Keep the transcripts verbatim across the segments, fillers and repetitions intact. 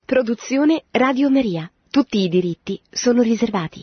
Produzione Radio Maria. Tutti i diritti sono riservati.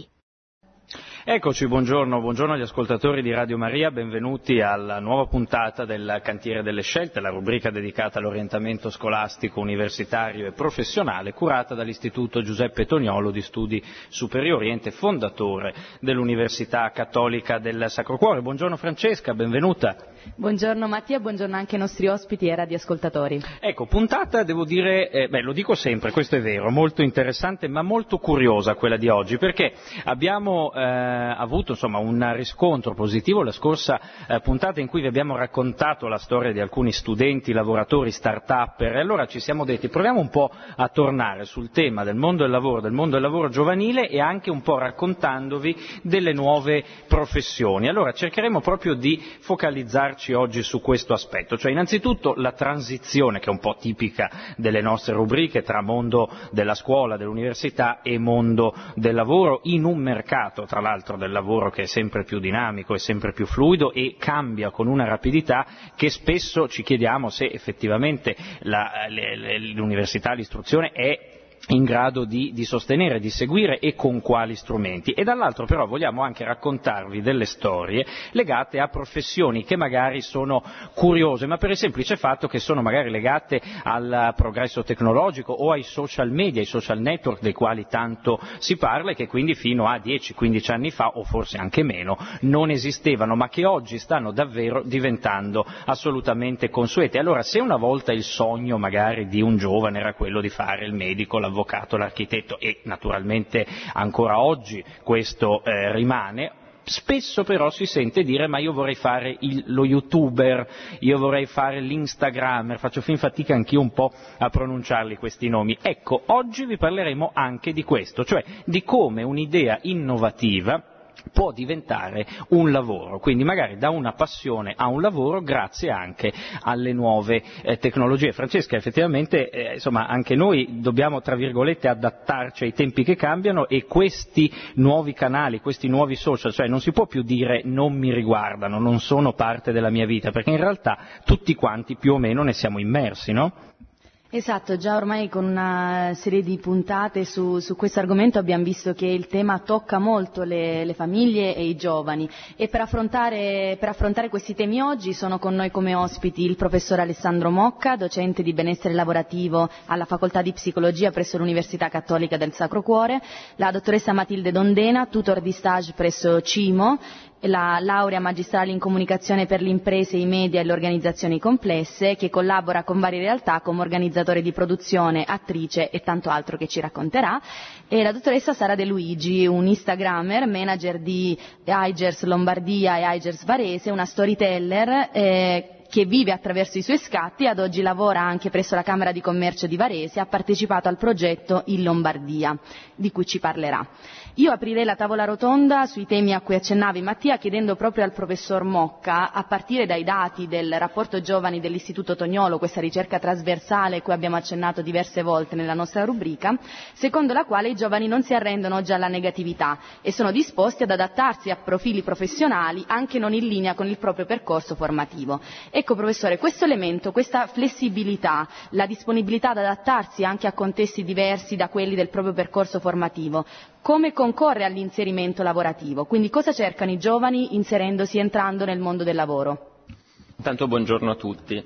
Eccoci, buongiorno, buongiorno agli ascoltatori di Radio Maria, benvenuti alla nuova puntata del Cantiere delle Scelte, la rubrica dedicata all'orientamento scolastico, universitario e professionale, curata dall'Istituto Giuseppe Toniolo di Studi Superiori, ente fondatore dell'Università Cattolica del Sacro Cuore. Buongiorno Francesca, benvenuta. Buongiorno Mattia, buongiorno anche ai nostri ospiti e radioascoltatori. Ecco, puntata, devo dire, eh, beh, lo dico sempre, questo è vero, molto interessante ma molto curiosa quella di oggi, perché abbiamo eh, avuto insomma un riscontro positivo la scorsa eh, puntata in cui vi abbiamo raccontato la storia di alcuni studenti, lavoratori, start-upper, e allora ci siamo detti proviamo un po' a tornare sul tema del mondo del lavoro, del mondo del lavoro giovanile e anche un po' raccontandovi delle nuove professioni. Allora cercheremo proprio di focalizzarci oggi su questo aspetto, cioè innanzitutto la transizione che è un po' tipica delle nostre rubriche tra mondo della scuola, dell'università e mondo del lavoro in un mercato tra l'altro del lavoro che è sempre più dinamico e sempre più fluido e cambia con una rapidità che spesso ci chiediamo se effettivamente la, le, le, l'università, l'istruzione è in grado di, di sostenere, di seguire e con quali strumenti. E dall'altro però vogliamo anche raccontarvi delle storie legate a professioni che magari sono curiose, ma per il semplice fatto che sono magari legate al progresso tecnologico o ai social media, ai social network dei quali tanto si parla e che quindi fino a dieci quindici anni fa, o forse anche meno, non esistevano, ma che oggi stanno davvero diventando assolutamente consuete. Allora, se una volta il sogno magari di un giovane era quello di fare il medico, l'avvocato, l'architetto, e naturalmente ancora oggi questo eh, rimane, spesso però si sente dire ma io vorrei fare il, lo youtuber, io vorrei fare l'instagrammer, faccio fin fatica anch'io un po' a pronunciarli questi nomi. Ecco, oggi vi parleremo anche di questo, cioè di come un'idea innovativa può diventare un lavoro, quindi magari da una passione a un lavoro grazie anche alle nuove eh, tecnologie. Francesca, effettivamente eh, insomma anche noi dobbiamo tra virgolette adattarci ai tempi che cambiano e questi nuovi canali, questi nuovi social, cioè non si può più dire non mi riguardano, non sono parte della mia vita, perché in realtà tutti quanti più o meno ne siamo immersi, no? Esatto, già ormai con una serie di puntate su, su questo argomento abbiamo visto che il tema tocca molto le, le famiglie e i giovani e per affrontare, per affrontare questi temi oggi sono con noi come ospiti il professor Alessandro Mocca, docente di benessere lavorativo alla facoltà di psicologia presso l'Università Cattolica del Sacro Cuore, la dottoressa Matilde Dondena, tutor di stage presso CIMO, la laurea magistrale in comunicazione per le imprese, i media e le organizzazioni complesse, che collabora con varie realtà come organizzatore di produzione, attrice e tanto altro che ci racconterà, e la dottoressa Sara De Luigi, un instagrammer, manager di Aigers Lombardia e Aigers Varese, una storyteller eh, che vive attraverso i suoi scatti, ad oggi lavora anche presso la Camera di Commercio di Varese, ha partecipato al progetto in Lombardia, di cui ci parlerà. Io aprirei la tavola rotonda sui temi a cui accennavi Mattia, chiedendo proprio al professor Mocca, a partire dai dati del rapporto giovani dell'Istituto Toniolo, questa ricerca trasversale a cui abbiamo accennato diverse volte nella nostra rubrica, secondo la quale i giovani non si arrendono oggi alla negatività e sono disposti ad adattarsi a profili professionali anche non in linea con il proprio percorso formativo. Ecco professore, questo elemento, questa flessibilità, la disponibilità ad adattarsi anche a contesti diversi da quelli del proprio percorso formativo, come concorre all'inserimento lavorativo? Quindi cosa cercano i giovani inserendosi, entrando nel mondo del lavoro? Intanto buongiorno a tutti.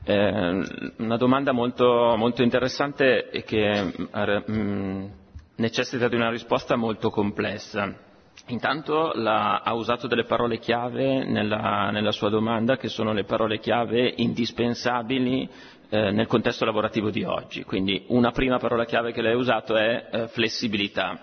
Eh, una domanda molto, molto interessante e che mh, necessita di una risposta molto complessa. Intanto la, ha usato delle parole chiave nella, nella sua domanda, che sono le parole chiave indispensabili eh, nel contesto lavorativo di oggi. Quindi una prima parola chiave che lei ha usato è eh, flessibilità.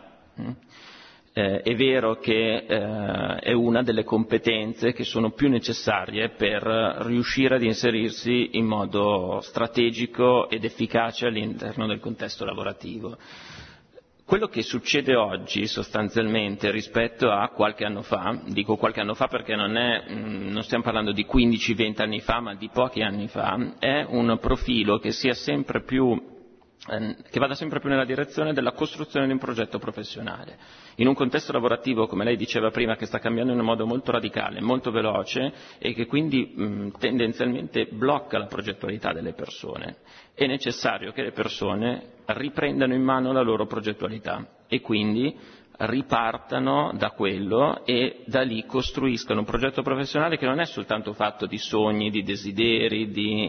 Eh, è vero che eh, è una delle competenze che sono più necessarie per riuscire ad inserirsi in modo strategico ed efficace all'interno del contesto lavorativo. Quello che succede oggi sostanzialmente rispetto a qualche anno fa, dico qualche anno fa perché non, è, non stiamo parlando di quindici venti anni fa, ma di pochi anni fa, è un profilo che si è sempre più che vada sempre più nella direzione della costruzione di un progetto professionale. In un contesto lavorativo, come lei diceva prima, che sta cambiando in un modo molto radicale, molto veloce e che quindi mh, tendenzialmente blocca la progettualità delle persone, è necessario che le persone riprendano in mano la loro progettualità e quindi ripartano da quello e da lì costruiscano un progetto professionale che non è soltanto fatto di sogni, di desideri, di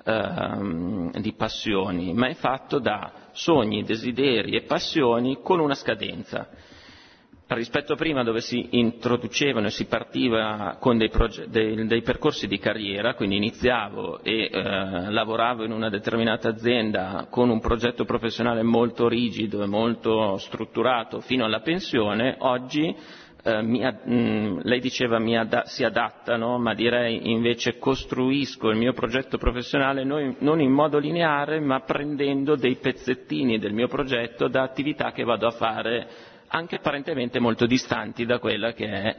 di passioni, ma è fatto da sogni, desideri e passioni con una scadenza. Rispetto a prima, dove si introducevano e si partiva con dei, proge- dei, dei percorsi di carriera, quindi iniziavo e eh, lavoravo in una determinata azienda con un progetto professionale molto rigido e molto strutturato fino alla pensione, oggi Uh, mi, mh, lei diceva mi ad, si adattano, ma direi invece costruisco il mio progetto professionale non, non in modo lineare, ma prendendo dei pezzettini del mio progetto da attività che vado a fare anche apparentemente molto distanti da quella che è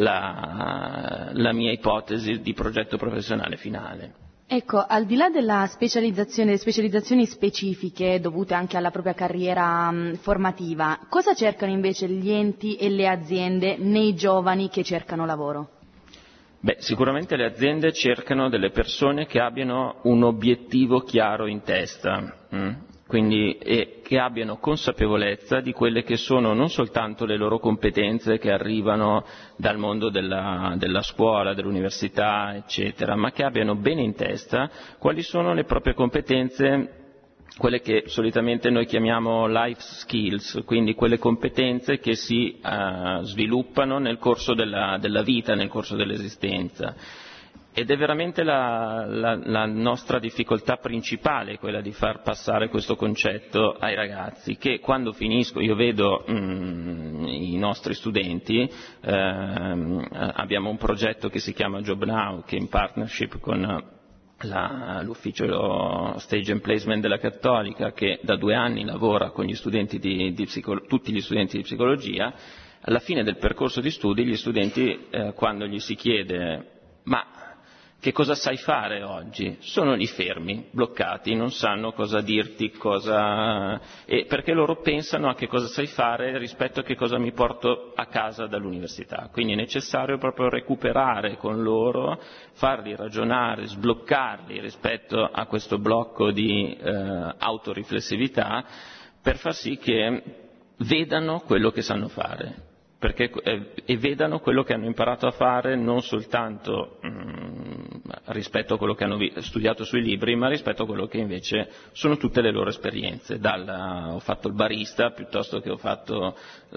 la, la mia ipotesi di progetto professionale finale. Ecco, al di là della specializzazione, delle specializzazioni specifiche dovute anche alla propria carriera mh, formativa, cosa cercano invece gli enti e le aziende nei giovani che cercano lavoro? Beh, sicuramente le aziende cercano delle persone che abbiano un obiettivo chiaro in testa. Hm? Quindi e che abbiano consapevolezza di quelle che sono non soltanto le loro competenze che arrivano dal mondo della, della scuola, dell'università, eccetera, ma che abbiano bene in testa quali sono le proprie competenze, quelle che solitamente noi chiamiamo life skills, quindi quelle competenze che si uh, sviluppano nel corso della, della vita, nel corso dell'esistenza. Ed è veramente la, la, la nostra difficoltà principale quella di far passare questo concetto ai ragazzi, che quando finisco, io vedo mh, i nostri studenti, eh, abbiamo un progetto che si chiama Job Now, che è in partnership con la, l'ufficio Stage and Placement della Cattolica, che da due anni lavora con gli studenti di, di psicolo- tutti gli studenti di psicologia. Alla fine del percorso di studi gli studenti, eh, quando gli si chiede ma che cosa sai fare oggi? Sono lì fermi, bloccati, non sanno cosa dirti, cosa... e perché loro pensano a che cosa sai fare rispetto a che cosa mi porto a casa dall'università. Quindi è necessario proprio recuperare con loro, farli ragionare, sbloccarli rispetto a questo blocco di eh, autoriflessività per far sì che vedano quello che sanno fare. Perché, eh, e vedano quello che hanno imparato a fare non soltanto mh, rispetto a quello che hanno vi- studiato sui libri, ma rispetto a quello che invece sono tutte le loro esperienze. Dalla, ho fatto il barista piuttosto che ho fatto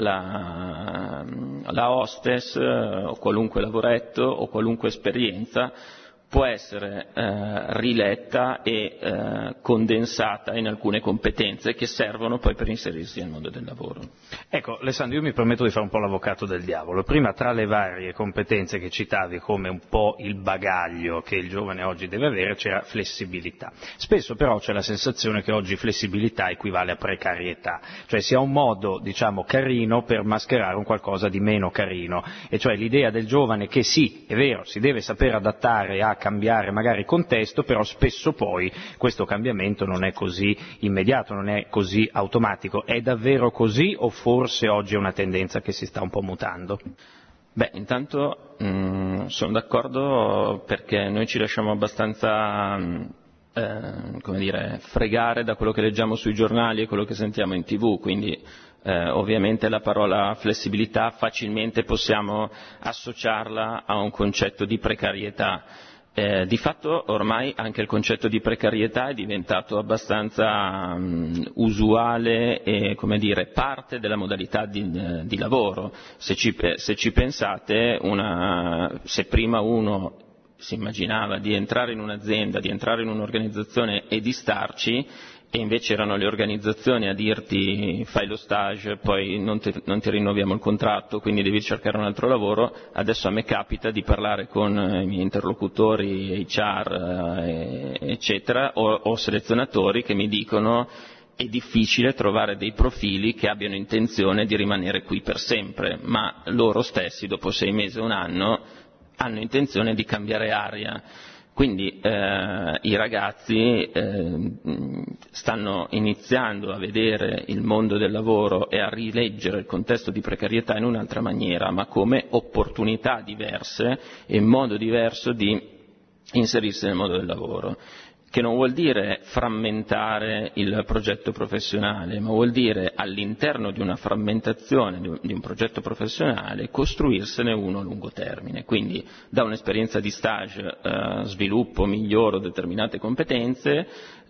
la, la hostess, eh, o qualunque lavoretto o qualunque esperienza può essere eh, riletta e eh, condensata in alcune competenze che servono poi per inserirsi nel mondo del lavoro. Ecco, Alessandro, io mi permetto di fare un po' l'avvocato del diavolo. Prima, tra le varie competenze che citavi come un po' il bagaglio che il giovane oggi deve avere, c'era flessibilità. Spesso però c'è la sensazione che oggi flessibilità equivale a precarietà, cioè sia un modo, diciamo, carino per mascherare un qualcosa di meno carino, e cioè l'idea del giovane che sì, è vero, si deve sapere adattare a cambiare magari contesto, però spesso poi questo cambiamento non è così immediato, non è così automatico. È davvero così o forse oggi è una tendenza che si sta un po' mutando? Beh, intanto mh, sono d'accordo perché noi ci lasciamo abbastanza mh, eh, come dire, fregare da quello che leggiamo sui giornali e quello che sentiamo in tivù, quindi eh, ovviamente la parola flessibilità facilmente possiamo associarla a un concetto di precarietà. Eh, di fatto ormai anche il concetto di precarietà è diventato abbastanza um, usuale e, come dire, parte della modalità di, uh, di lavoro. Se ci, se ci pensate, una, se prima uno si immaginava di entrare in un'azienda, di entrare in un'organizzazione e di starci, e invece erano le organizzazioni a dirti fai lo stage, poi non ti, non ti rinnoviamo il contratto, quindi devi cercare un altro lavoro. Adesso a me capita di parlare con i miei interlocutori H R, eccetera, o, o selezionatori che mi dicono è difficile trovare dei profili che abbiano intenzione di rimanere qui per sempre, ma loro stessi dopo sei mesi o un anno hanno intenzione di cambiare aria. Quindi eh, i ragazzi eh, stanno iniziando a vedere il mondo del lavoro e a rileggere il contesto di precarietà in un'altra maniera, ma come opportunità diverse e modo diverso di inserirsi nel mondo del lavoro, che non vuol dire frammentare il progetto professionale, ma vuol dire all'interno di una frammentazione di un progetto professionale costruirsene uno a lungo termine. Quindi da un'esperienza di stage eh, sviluppo, miglioro determinate competenze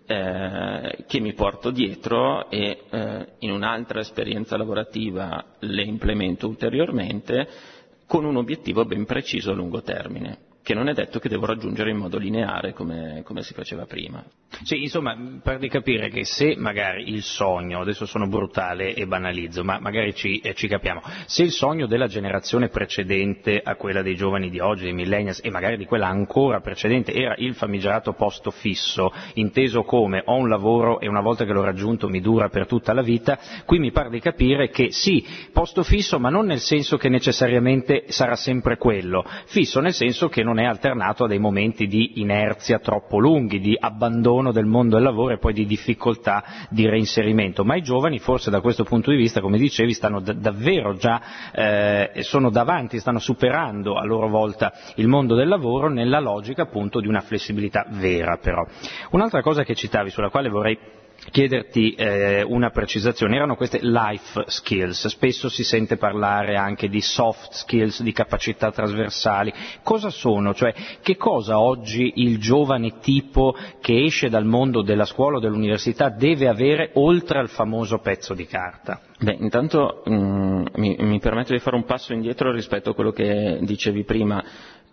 eh, che mi porto dietro e eh, in un'altra esperienza lavorativa le implemento ulteriormente con un obiettivo ben preciso a lungo termine, che non è detto che devo raggiungere in modo lineare come, come si faceva prima. Sì, insomma, per di capire che se magari il sogno, adesso sono brutale e banalizzo, ma magari ci, eh, ci capiamo, se il sogno della generazione precedente a quella dei giovani di oggi, dei millennials, e magari di quella ancora precedente, era il famigerato posto fisso, inteso come ho un lavoro e una volta che l'ho raggiunto mi dura per tutta la vita, qui mi pare di capire che sì, posto fisso, ma non nel senso che necessariamente sarà sempre quello, fisso nel senso che non non è alternato a dei momenti di inerzia troppo lunghi, di abbandono del mondo del lavoro e poi di difficoltà di reinserimento. Ma i giovani forse da questo punto di vista, come dicevi, stanno d- davvero già, eh, sono davanti, stanno superando a loro volta il mondo del lavoro nella logica appunto di una flessibilità vera però. Un'altra cosa che citavi, sulla quale vorrei chiederti eh, una precisazione, erano queste life skills, spesso si sente parlare anche di soft skills, di capacità trasversali, cosa sono? Cioè che cosa oggi il giovane tipo che esce dal mondo della scuola o dell'università deve avere oltre al famoso pezzo di carta? Beh, intanto mh, mi, mi permetto di fare un passo indietro rispetto a quello che dicevi prima.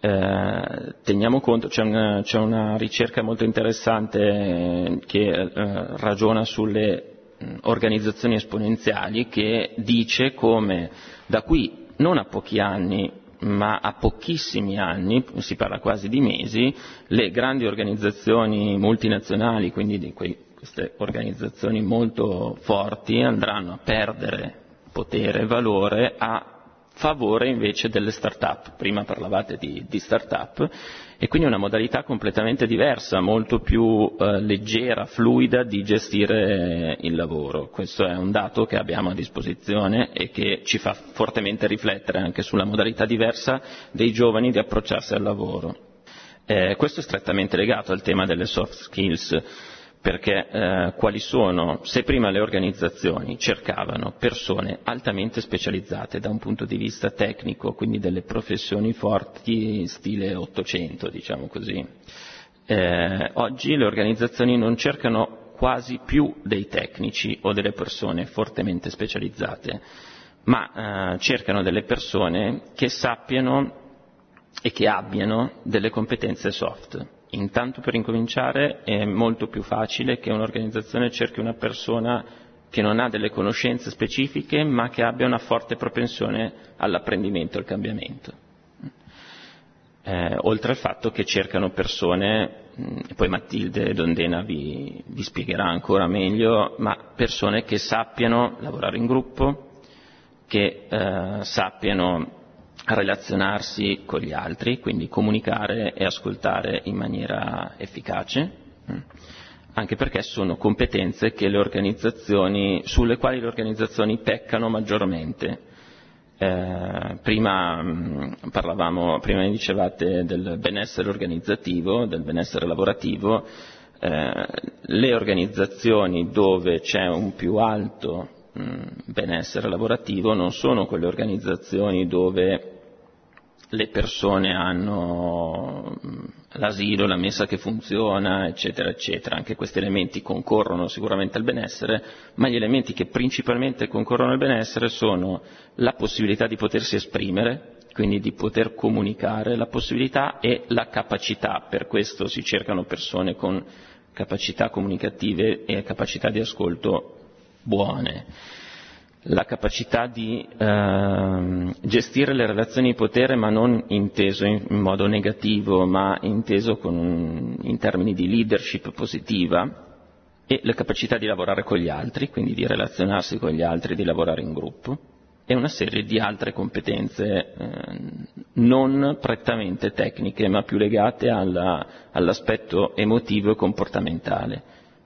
Eh, teniamo conto, c'è una, c'è una ricerca molto interessante che eh, ragiona sulle mh, organizzazioni esponenziali, che dice come da qui non a pochi anni ma a pochissimi anni, si parla quasi di mesi, le grandi organizzazioni multinazionali, quindi di quei, queste organizzazioni molto forti, andranno a perdere potere e valore a favore invece delle start-up. Prima parlavate di, di start-up e quindi una modalità completamente diversa, molto più eh, leggera, fluida di gestire il lavoro. Questo è un dato che abbiamo a disposizione e che ci fa fortemente riflettere anche sulla modalità diversa dei giovani di approcciarsi al lavoro. Eh, questo è strettamente legato al tema delle soft skills, perché eh, quali sono, se prima le organizzazioni cercavano persone altamente specializzate da un punto di vista tecnico, quindi delle professioni forti stile ottocento, diciamo così, eh, oggi le organizzazioni non cercano quasi più dei tecnici o delle persone fortemente specializzate, ma eh, cercano delle persone che sappiano e che abbiano delle competenze soft. Intanto, per incominciare, è molto più facile che un'organizzazione cerchi una persona che non ha delle conoscenze specifiche ma che abbia una forte propensione all'apprendimento e al cambiamento. Eh, oltre al fatto che cercano persone, mh, poi Matilde Dondena vi, vi spiegherà ancora meglio, ma persone che sappiano lavorare in gruppo, che eh, sappiano relazionarsi con gli altri, quindi comunicare e ascoltare in maniera efficace, anche perché sono competenze che le organizzazioni, sulle quali le organizzazioni peccano maggiormente. Eh, prima mh, parlavamo, prima mi dicevate del benessere organizzativo, del benessere lavorativo, eh, le organizzazioni dove c'è un più alto benessere lavorativo non sono quelle organizzazioni dove le persone hanno l'asilo, la messa che funziona, eccetera, eccetera. Anche questi elementi concorrono sicuramente al benessere, ma gli elementi che principalmente concorrono al benessere sono la possibilità di potersi esprimere, quindi di poter comunicare, la possibilità e la capacità. Per questo si cercano persone con capacità comunicative e capacità di ascolto buone, la capacità di eh, gestire le relazioni di potere, ma non inteso in, in modo negativo, ma inteso con, in termini di leadership positiva, e la capacità di lavorare con gli altri, quindi di relazionarsi con gli altri, di lavorare in gruppo, e una serie di altre competenze eh, non prettamente tecniche, ma più legate alla, all'aspetto emotivo e comportamentale.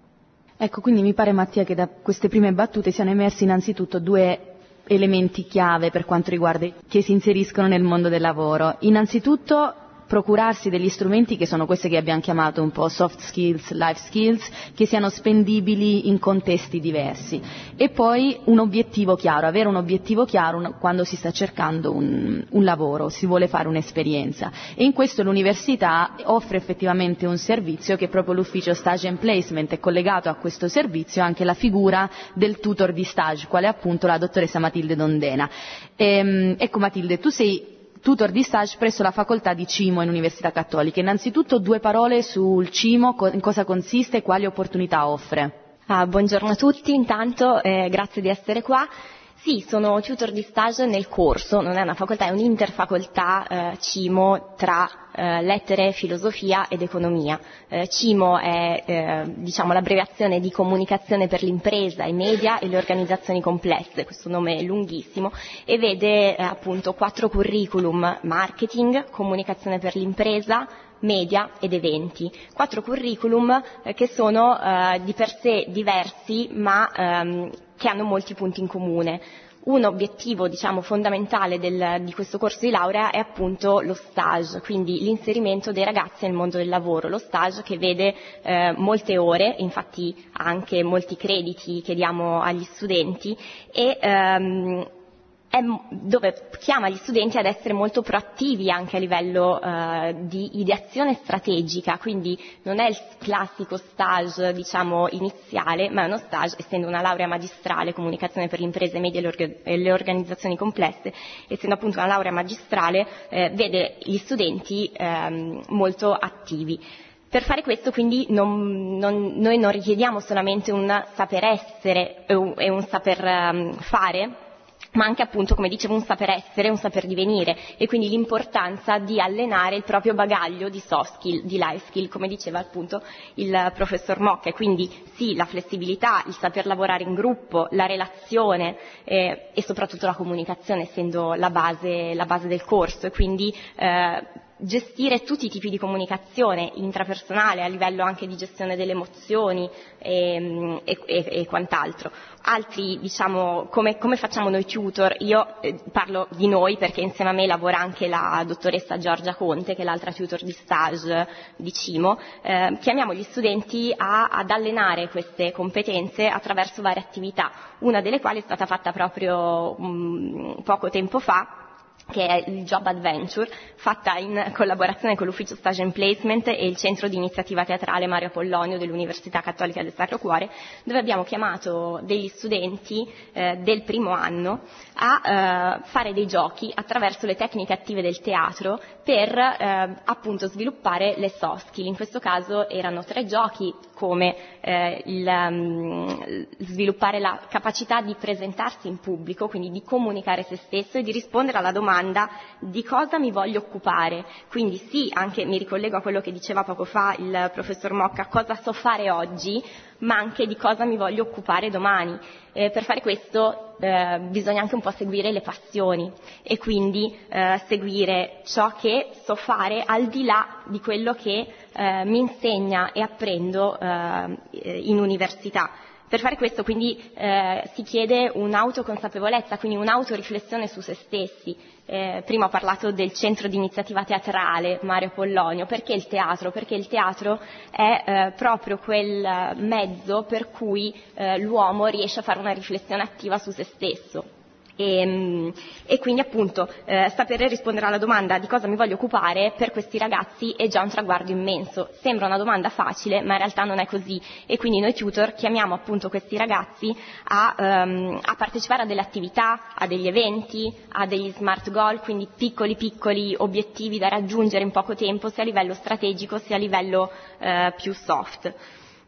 Ecco, quindi mi pare, Mattia, che da queste prime battute siano emersi innanzitutto due elementi chiave per quanto riguarda che si inseriscono nel mondo del lavoro. Innanzitutto procurarsi degli strumenti che sono queste che abbiamo chiamato un po' soft skills, life skills, che siano spendibili in contesti diversi, e poi un obiettivo chiaro, avere un obiettivo chiaro un, quando si sta cercando un, un lavoro, si vuole fare un'esperienza, e in questo l'università offre effettivamente un servizio che è proprio l'ufficio Stage and Placement, è collegato a questo servizio anche la figura del tutor di stage, quale è appunto la dottoressa Matilde Dondena. Ehm, ecco Matilde, tu sei tutor di stage presso la facoltà di Cimo in Università Cattolica. Innanzitutto due parole sul Cimo, in cosa consiste e quali opportunità offre. Ah, buongiorno a tutti, intanto eh, grazie di essere qua. Sì, sono tutor di stage nel corso, non è una facoltà, è un'interfacoltà eh, Cimo tra eh, lettere, filosofia ed economia. Eh, Cimo è eh, diciamo l'abbreviazione di comunicazione per l'impresa, i media e le organizzazioni complesse, questo nome è lunghissimo, e vede eh, appunto quattro curriculum: marketing, comunicazione per l'impresa, media ed eventi. Quattro curriculum eh, che sono eh, di per sé diversi, ma ehm, che hanno molti punti in comune. Un obiettivo, diciamo, fondamentale del, di questo corso di laurea è appunto lo stage, quindi l'inserimento dei ragazzi nel mondo del lavoro. Lo stage che vede eh, molte ore, infatti anche molti crediti che diamo agli studenti, e ehm, è dove chiama gli studenti ad essere molto proattivi anche a livello eh, di ideazione strategica, quindi non è il classico stage, diciamo, iniziale, ma è uno stage, essendo una laurea magistrale, comunicazione per le imprese, media e le organizzazioni complesse, essendo appunto una laurea magistrale, eh, vede gli studenti eh, molto attivi. Per fare questo quindi non, non, noi non richiediamo solamente un saper essere e un, e un saper um, fare, ma anche appunto, come dicevo, un saper essere, un saper divenire, e quindi l'importanza di allenare il proprio bagaglio di soft skill, di life skill, come diceva appunto il professor Mocca. E quindi sì, la flessibilità, il saper lavorare in gruppo, la relazione eh, e soprattutto la comunicazione, essendo la base, la base del corso, e quindi eh, gestire tutti i tipi di comunicazione intrapersonale, a livello anche di gestione delle emozioni e, e, e, e quant'altro. Altri, diciamo, come, come facciamo noi tutor? Io eh, parlo di noi perché insieme a me lavora anche la dottoressa Giorgia Conte, che è l'altra tutor di stage di Cimo. Eh, chiamiamo gli studenti a, ad allenare queste competenze attraverso varie attività, una delle quali è stata fatta proprio um, poco tempo fa, che è il Job Adventure, fatta in collaborazione con l'Ufficio Stage and Placement e il Centro di Iniziativa Teatrale Mario Apollonio dell'Università Cattolica del Sacro Cuore, dove abbiamo chiamato degli studenti eh, del primo anno a eh, fare dei giochi attraverso le tecniche attive del teatro per eh, appunto sviluppare le soft skill. In questo caso erano tre giochi, come eh, il, um, sviluppare la capacità di presentarsi in pubblico, quindi di comunicare se stesso e di rispondere alla domanda di cosa mi voglio occupare. Quindi sì, anche mi ricollego a quello che diceva poco fa il professor Mocca, cosa so fare oggi, ma anche di cosa mi voglio occupare domani. Eh, per fare questo eh, bisogna anche un po' seguire le passioni e quindi eh, seguire ciò che so fare al di là di quello che eh, mi insegna e apprendo eh, in università. Per fare questo quindi eh, si chiede un'autoconsapevolezza, quindi un'autoriflessione su se stessi. Eh, prima ho parlato del centro di iniziativa teatrale Mario Apollonio. Perché il teatro? Perché il teatro è eh, proprio quel mezzo per cui eh, l'uomo riesce a fare una riflessione attiva su se stesso. E, e quindi appunto eh, sapere rispondere alla domanda di cosa mi voglio occupare per questi ragazzi è già un traguardo immenso. Sembra una domanda facile, ma in realtà non è così, e quindi noi tutor chiamiamo appunto questi ragazzi a, um, a partecipare a delle attività, a degli eventi, a degli smart goal, quindi piccoli piccoli obiettivi da raggiungere in poco tempo, sia a livello strategico sia a livello eh, più soft.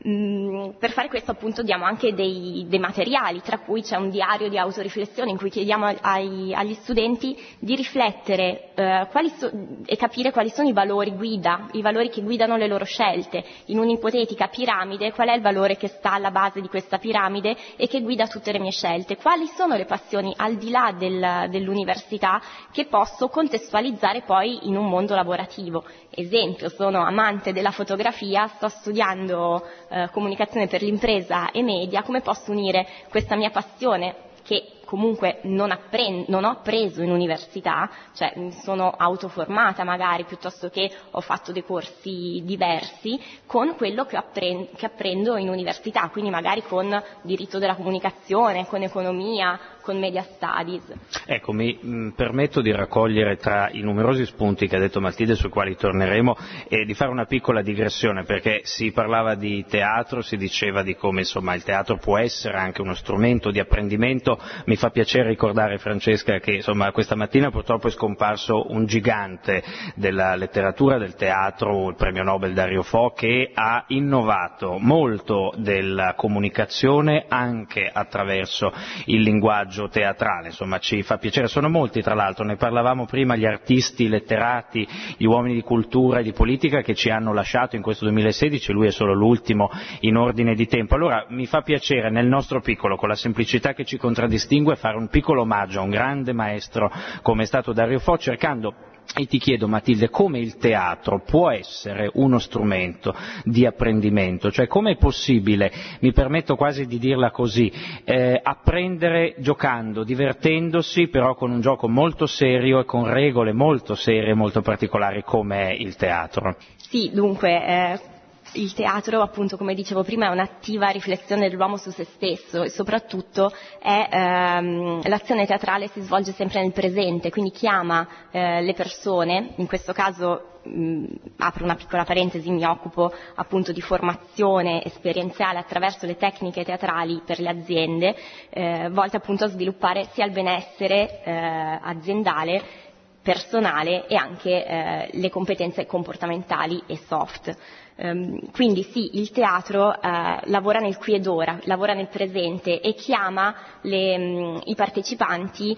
Per fare questo appunto diamo anche dei, dei materiali, tra cui c'è un diario di autoriflessione in cui chiediamo ai, agli studenti di riflettere eh, quali so, e capire quali sono i valori guida, i valori che guidano le loro scelte. In un'ipotetica piramide, qual è il valore che sta alla base di questa piramide e che guida tutte le mie scelte? Quali sono le passioni al di là del, dell'università che posso contestualizzare poi in un mondo lavorativo? Esempio, sono amante della fotografia, sto studiando eh, comunicazione per l'impresa e media, come posso unire questa mia passione che comunque non, appre- non ho appreso in università, cioè mi sono autoformata magari piuttosto che ho fatto dei corsi diversi, con quello che, appre- che apprendo in università, quindi magari con diritto della comunicazione, con economia, con media studies. Ecco, mi mh, permetto di raccogliere tra i numerosi spunti che ha detto Matilde, sui quali torneremo, e di fare una piccola digressione, perché si parlava di teatro, si diceva di come insomma il teatro può essere anche uno strumento di apprendimento. Mi fa piacere ricordare, Francesca, che insomma questa mattina purtroppo è scomparso un gigante della letteratura, del teatro, il premio Nobel Dario Fo, che ha innovato molto della comunicazione anche attraverso il linguaggio teatrale. Insomma, ci fa piacere, sono molti tra l'altro, ne parlavamo prima, gli artisti, i letterati, gli uomini di cultura e di politica che ci hanno lasciato in questo duemilasedici, lui è solo l'ultimo in ordine di tempo. Allora mi fa piacere nel nostro piccolo, con la semplicità che ci contraddistingue, fare un piccolo omaggio a un grande maestro come è stato Dario Fo, cercando, e ti chiedo Matilde, come il teatro può essere uno strumento di apprendimento, cioè come è possibile, mi permetto quasi di dirla così, eh, apprendere giocando, divertendosi, però con un gioco molto serio e con regole molto serie e molto particolari come è il teatro. Sì, dunque... Eh... Il teatro, appunto, come dicevo prima, è un'attiva riflessione dell'uomo su se stesso e soprattutto è, ehm, l'azione teatrale si svolge sempre nel presente, quindi chiama eh, le persone, in questo caso mh, apro una piccola parentesi, mi occupo appunto di formazione esperienziale attraverso le tecniche teatrali per le aziende, eh, volte appunto a sviluppare sia il benessere eh, aziendale, personale e anche eh, le competenze comportamentali e soft. Um, quindi sì, il teatro uh, lavora nel qui ed ora, lavora nel presente e chiama le, um, i partecipanti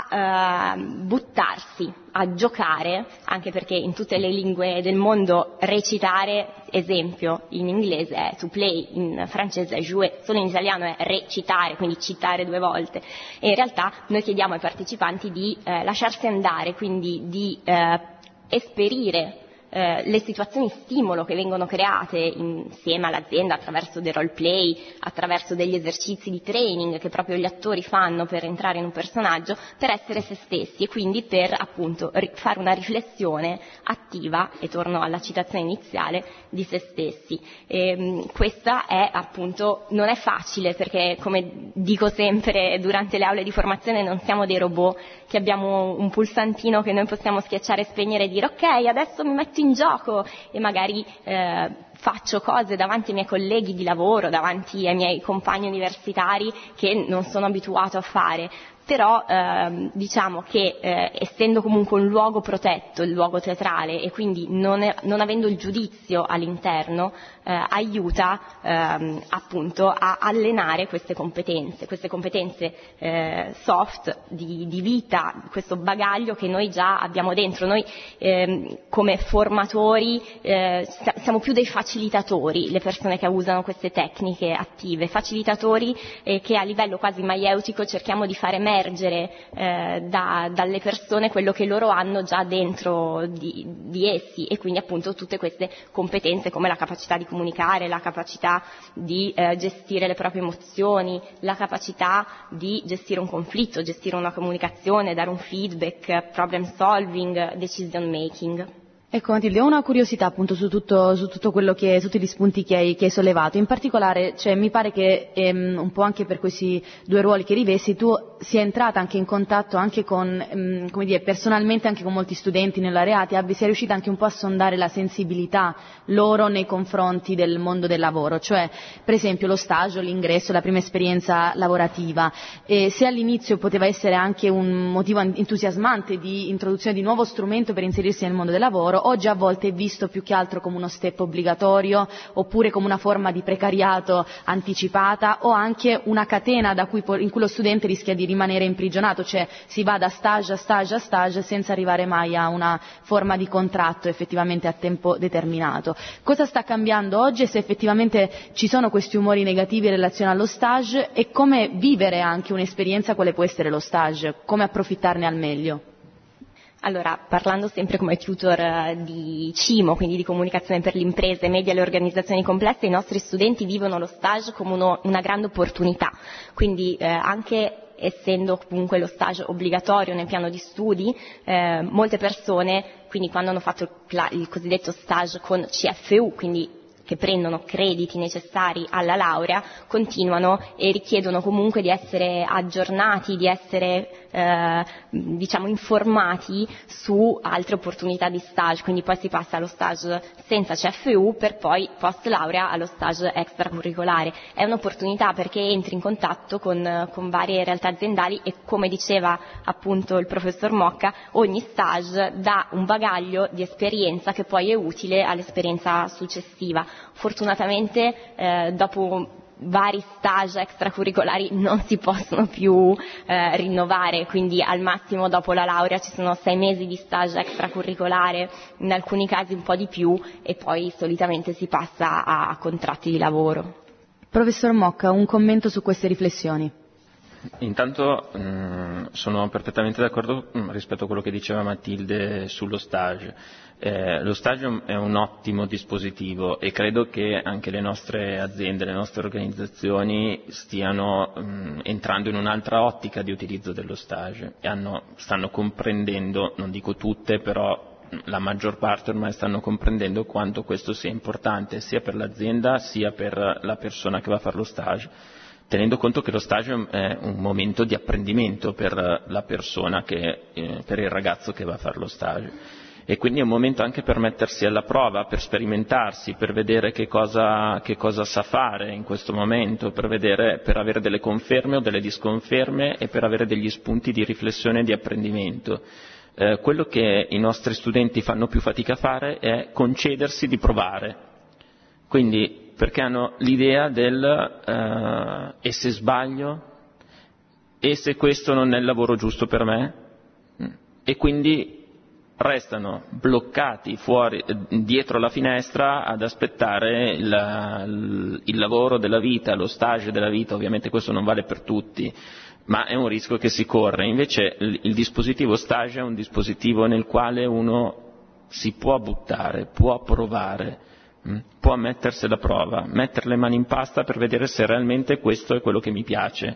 a uh, buttarsi, a giocare, anche perché in tutte le lingue del mondo recitare, esempio, in inglese è to play, in francese è jouer, solo in italiano è recitare, quindi citare due volte. E in realtà noi chiediamo ai partecipanti di uh, lasciarsi andare, quindi di uh, esperire Eh, le situazioni stimolo che vengono create insieme all'azienda attraverso dei role play, attraverso degli esercizi di training che proprio gli attori fanno per entrare in un personaggio, per essere se stessi e quindi per appunto ri- fare una riflessione attiva, e torno alla citazione iniziale, di se stessi. E, mh, questa è appunto, non è facile, perché come dico sempre durante le aule di formazione non siamo dei robot che abbiamo un pulsantino che noi possiamo schiacciare e spegnere e dire ok, adesso mi metto in gioco e magari eh, faccio cose davanti ai miei colleghi di lavoro, davanti ai miei compagni universitari che non sono abituato a fare. Però ehm, diciamo che eh, essendo comunque un luogo protetto, il luogo teatrale, e quindi non, è, non avendo il giudizio all'interno, eh, aiuta ehm, appunto a allenare queste competenze, queste competenze eh, soft di, di vita, questo bagaglio che noi già abbiamo dentro. Noi ehm, come formatori eh, siamo più dei facilitatori, le persone che usano queste tecniche attive, facilitatori eh, che a livello quasi maieutico cerchiamo di fare meglio Eh, da, dalle persone quello che loro hanno già dentro di, di essi, e quindi appunto tutte queste competenze come la capacità di comunicare, la capacità di eh, gestire le proprie emozioni, la capacità di gestire un conflitto, gestire una comunicazione, dare un feedback, problem solving, decision making. Ecco Matilde, ho una curiosità appunto su tutto, su tutto quello che, tutti gli spunti che hai, che hai sollevato. In particolare, cioè, mi pare che ehm, un po' anche per questi due ruoli che rivesti tu sia entrata anche in contatto anche con, ehm, come dire, personalmente anche con molti studenti nell'Areati, abbia, sia riuscita anche un po' a sondare la sensibilità loro nei confronti del mondo del lavoro, cioè per esempio lo stage, l'ingresso, la prima esperienza lavorativa. E se all'inizio poteva essere anche un motivo entusiasmante di introduzione di nuovo strumento per inserirsi nel mondo del lavoro, lavoro oggi a volte è visto più che altro come uno step obbligatorio, oppure come una forma di precariato anticipata, o anche una catena da cui, in cui lo studente rischia di rimanere imprigionato, cioè si va da stage a stage a stage senza arrivare mai a una forma di contratto effettivamente a tempo determinato. Cosa sta cambiando oggi e se effettivamente ci sono questi umori negativi in relazione allo stage, e come vivere anche un'esperienza quale può essere lo stage, come approfittarne al meglio? Allora, parlando sempre come tutor di CIMO, quindi di comunicazione per le imprese, media e le organizzazioni complesse, i nostri studenti vivono lo stage come uno, una grande opportunità, quindi eh, anche essendo comunque lo stage obbligatorio nel piano di studi, eh, molte persone, quindi quando hanno fatto il, il cosiddetto stage con C F U, quindi che prendono crediti necessari alla laurea, continuano e richiedono comunque di essere aggiornati, di essere eh, diciamo informati su altre opportunità di stage, quindi poi si passa allo stage senza C F U per poi post laurea allo stage extracurricolare. È un'opportunità perché entri in contatto con, con varie realtà aziendali e, come diceva appunto il professor Mocca, ogni stage dà un bagaglio di esperienza che poi è utile all'esperienza successiva. Fortunatamente eh, dopo vari stage extracurricolari non si possono più eh, rinnovare, quindi al massimo dopo la laurea ci sono sei mesi di stage extracurricolare, in alcuni casi un po' di più, e poi solitamente si passa a contratti di lavoro. Professor Mocca, un commento su queste riflessioni. Intanto mh, sono perfettamente d'accordo mh, rispetto a quello che diceva Matilde sullo stage. Eh, lo stage è un ottimo dispositivo e credo che anche le nostre aziende, le nostre organizzazioni stiano mh, entrando in un'altra ottica di utilizzo dello stage e hanno, stanno comprendendo, non dico tutte, però la maggior parte ormai stanno comprendendo quanto questo sia importante sia per l'azienda sia per la persona che va a fare lo stage, tenendo conto che lo stage è un momento di apprendimento per la persona, che, eh, per il ragazzo che va a fare lo stage. E quindi è un momento anche per mettersi alla prova, per sperimentarsi, per vedere che cosa, che cosa sa fare in questo momento, per vedere, per avere delle conferme o delle disconferme e per avere degli spunti di riflessione e di apprendimento. Eh, quello che i nostri studenti fanno più fatica a fare è concedersi di provare. Quindi, perché hanno l'idea del eh, e se sbaglio? E se questo non è il lavoro giusto per me? E quindi restano bloccati fuori, dietro la finestra ad aspettare il, il lavoro della vita, lo stage della vita. Ovviamente questo non vale per tutti, ma è un rischio che si corre. Invece il, il dispositivo stage è un dispositivo nel quale uno si può buttare, può provare, mh, può mettersi alla prova, mettere le mani in pasta per vedere se realmente questo è quello che mi piace.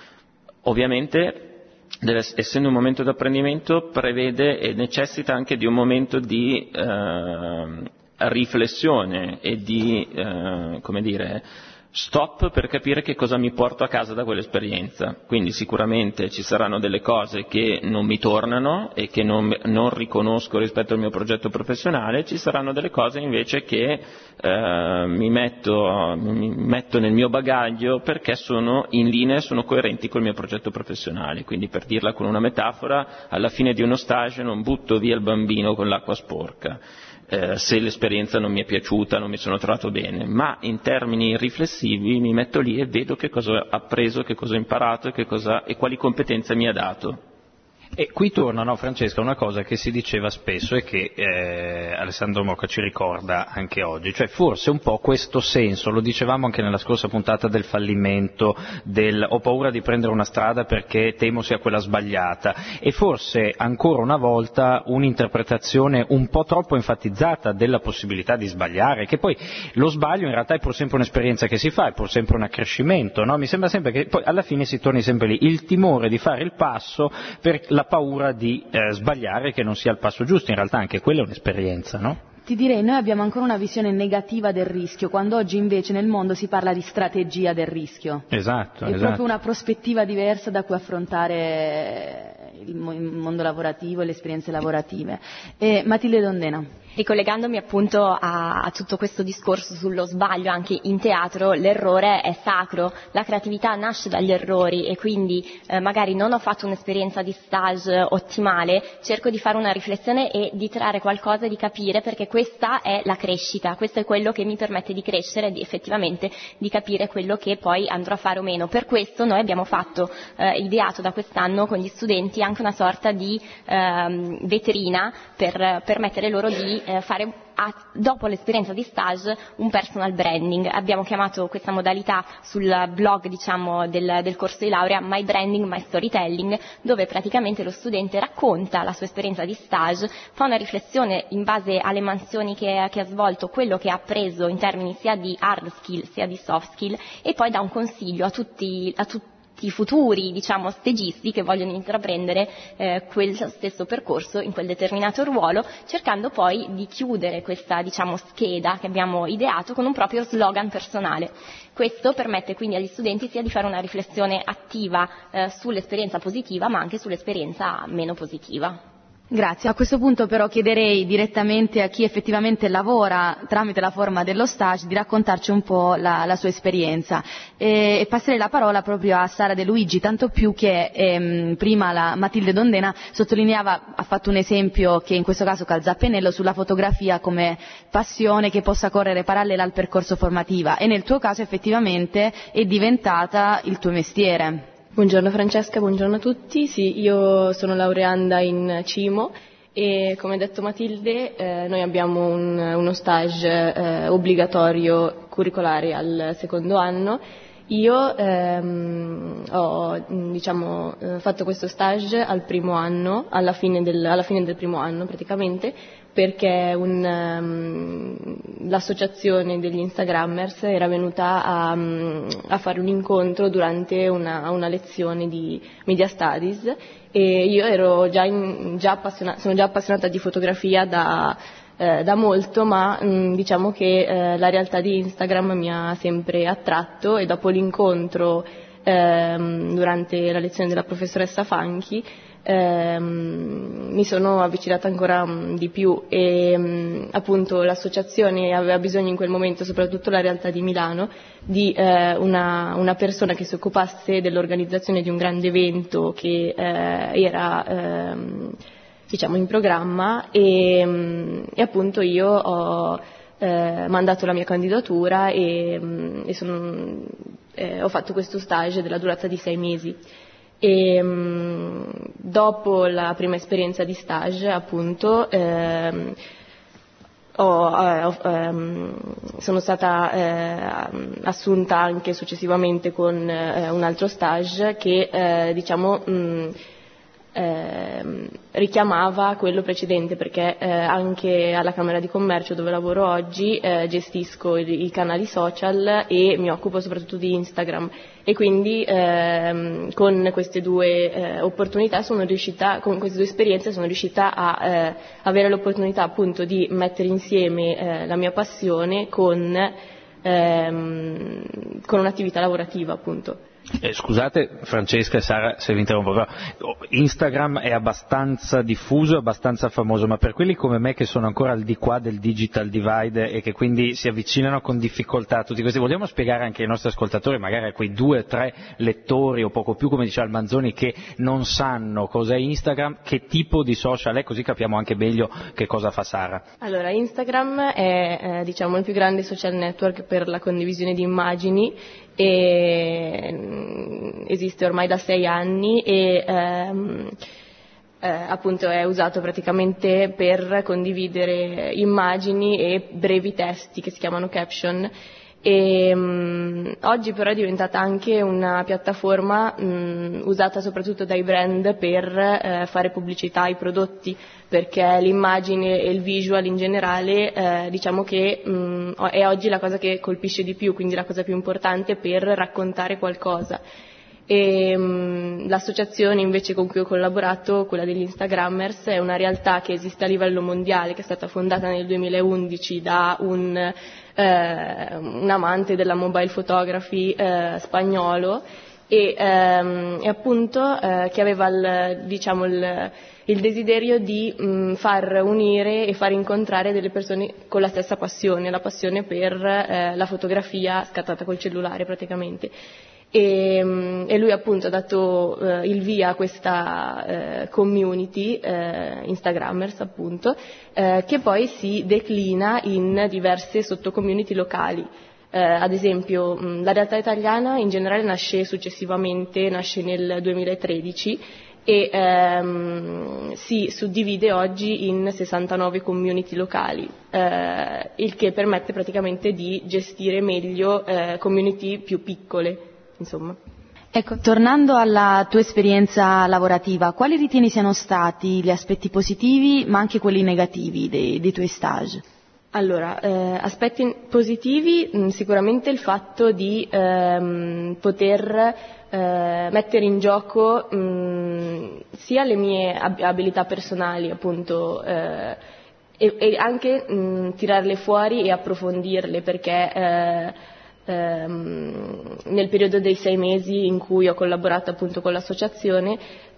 Ovviamente, Deve, essendo un momento di apprendimento, prevede e necessita anche di un momento di eh, riflessione e di, eh, come dire, stop per capire che cosa mi porto a casa da quell'esperienza. Quindi sicuramente ci saranno delle cose che non mi tornano e che non, non riconosco rispetto al mio progetto professionale, ci saranno delle cose invece che eh, mi, metto, mi metto nel mio bagaglio perché sono in linea e sono coerenti col mio progetto professionale. Quindi, per dirla con una metafora, alla fine di uno stage non butto via il bambino con l'acqua sporca. Eh, se l'esperienza non mi è piaciuta, non mi sono trovato bene, ma in termini riflessivi mi metto lì e vedo che cosa ho appreso, che cosa ho imparato e, che cosa, e quali competenze mi ha dato. E qui torna, no, Francesca, una cosa che si diceva spesso e che eh, Alessandro Mocca ci ricorda anche oggi, cioè forse un po' questo senso, lo dicevamo anche nella scorsa puntata del fallimento, del ho paura di prendere una strada perché temo sia quella sbagliata, e forse ancora una volta un'interpretazione un po' troppo enfatizzata della possibilità di sbagliare, che poi lo sbaglio in realtà è pur sempre un'esperienza che si fa, è pur sempre un accrescimento, no? Mi sembra sempre che poi alla fine si torni sempre lì, il timore di fare il passo per la paura di eh, sbagliare, che non sia il passo giusto. In realtà anche quella è un'esperienza, no? Ti direi, noi abbiamo ancora una visione negativa del rischio, quando oggi invece nel mondo si parla di strategia del rischio. Esatto, è esatto. proprio una prospettiva diversa da cui affrontare il mondo lavorativo e le esperienze lavorative. E Matilde Dondena. Ricollegandomi appunto a, a tutto questo discorso sullo sbaglio anche in teatro, l'errore è sacro, la creatività nasce dagli errori e quindi eh, magari non ho fatto un'esperienza di stage ottimale, cerco di fare una riflessione e di trarre qualcosa e di capire, perché questa è la crescita, questo è quello che mi permette di crescere e di, effettivamente di capire quello che poi andrò a fare o meno. Per questo noi abbiamo fatto, eh, ideato da quest'anno con gli studenti anche una sorta di eh, vetrina per permettere loro di eh, fare a, dopo l'esperienza di stage un personal branding. Abbiamo chiamato questa modalità sul blog, diciamo, del, del corso di laurea My Branding, My Storytelling, dove praticamente lo studente racconta la sua esperienza di stage, fa una riflessione in base alle mansioni che, che ha svolto, quello che ha appreso in termini sia di hard skill sia di soft skill, e poi dà un consiglio a tutti, a tutti i futuri, diciamo, stagisti che vogliono intraprendere eh, quel stesso percorso in quel determinato ruolo, cercando poi di chiudere questa, diciamo, scheda che abbiamo ideato con un proprio slogan personale. Questo permette quindi agli studenti sia di fare una riflessione attiva eh, sull'esperienza positiva, ma anche sull'esperienza meno positiva. Grazie. A questo punto però chiederei direttamente a chi effettivamente lavora tramite la forma dello stage di raccontarci un po' la, la sua esperienza e, e passerei la parola proprio a Sara De Luigi, tanto più che ehm, prima la Matilde Dondena sottolineava, ha fatto un esempio che in questo caso calza a pennello sulla fotografia come passione che possa correre parallela al percorso formativo, e nel tuo caso effettivamente è diventata il tuo mestiere. Buongiorno Francesca, buongiorno a tutti. Sì, io sono laureanda in Cimo e, come ha detto Matilde, eh, noi abbiamo un, uno stage eh, obbligatorio curricolare al secondo anno. Io ehm, ho diciamo, eh, fatto questo stage al primo anno, alla fine del, alla fine del primo anno praticamente, perché un, um, l'associazione degli Instagrammers era venuta a, um, a fare un incontro durante una, una lezione di Media Studies e io ero già, in, già appassionata, sono già appassionata di fotografia da, eh, da molto, ma mh, diciamo che eh, la realtà di Instagram mi ha sempre attratto, e dopo l'incontro ehm, durante la lezione della professoressa Fanchi ehm, mi sono avvicinata ancora mh, di più e mh, appunto l'associazione aveva bisogno in quel momento, soprattutto la realtà di Milano, di eh, una, una persona che si occupasse dell'organizzazione di un grande evento che eh, era ehm, diciamo in programma e, mh, e appunto io ho eh, mandato la mia candidatura e, mh, e sono, eh, ho fatto questo stage della durata di sei mesi. E mh, dopo la prima esperienza di stage appunto ehm, ho, eh, ho, ehm, sono stata eh, assunta anche successivamente con eh, un altro stage che eh, diciamo mh, eh, richiamava quello precedente, perché eh, anche alla Camera di Commercio dove lavoro oggi eh, gestisco i, i canali social e mi occupo soprattutto di Instagram, e quindi ehm, con queste due eh, opportunità sono riuscita, con queste due esperienze sono riuscita a eh, avere l'opportunità appunto di mettere insieme eh, la mia passione con, ehm, con un'attività lavorativa appunto. Eh, scusate Francesca e Sara se vi interrompo, però Instagram è abbastanza diffuso, abbastanza famoso, ma per quelli come me che sono ancora al di qua del digital divide e che quindi si avvicinano con difficoltà a tutti questi, vogliamo spiegare anche ai nostri ascoltatori, magari a quei due o tre lettori o poco più, come diceva Almanzoni, che non sanno cos'è Instagram, che tipo di social è, così capiamo anche meglio che cosa fa Sara. Allora, Instagram è eh, diciamo il più grande social network per la condivisione di immagini e esiste ormai da sei anni e ehm, eh, appunto è usato praticamente per condividere immagini e brevi testi che si chiamano caption. E, um, oggi però è diventata anche una piattaforma um, usata soprattutto dai brand per uh, fare pubblicità ai prodotti, perché l'immagine e il visual in generale uh, diciamo che um, è oggi la cosa che colpisce di più, quindi la cosa più importante per raccontare qualcosa. E um, l'associazione invece con cui ho collaborato, quella degli Instagrammers, è una realtà che esiste a livello mondiale, che è stata fondata nel duemilaundici da un, eh, un amante della mobile photography eh, spagnolo, e, ehm, e appunto eh, che aveva il, diciamo, il, il desiderio di mh, far unire e far incontrare delle persone con la stessa passione, la passione per eh, la fotografia scattata col cellulare praticamente. E, e lui appunto ha dato eh, il via a questa eh, community, eh, Instagrammers appunto, eh, che poi si declina in diverse sottocommunity locali. Eh, ad esempio mh, la realtà italiana in generale nasce successivamente, nasce nel duemilatredici e ehm, si suddivide oggi in sessantanove community locali, eh, il che permette praticamente di gestire meglio eh, community più piccole. Insomma. Ecco, tornando alla tua esperienza lavorativa, quali ritieni siano stati gli aspetti positivi ma anche quelli negativi dei, dei tuoi stage? Allora, eh, aspetti positivi, mh, sicuramente il fatto di ehm, poter eh, mettere in gioco mh, sia le mie ab- abilità personali, appunto, eh, e, e anche mh, tirarle fuori e approfondirle, perché eh, ehm, nel periodo dei sei mesi in cui ho collaborato appunto con l'associazione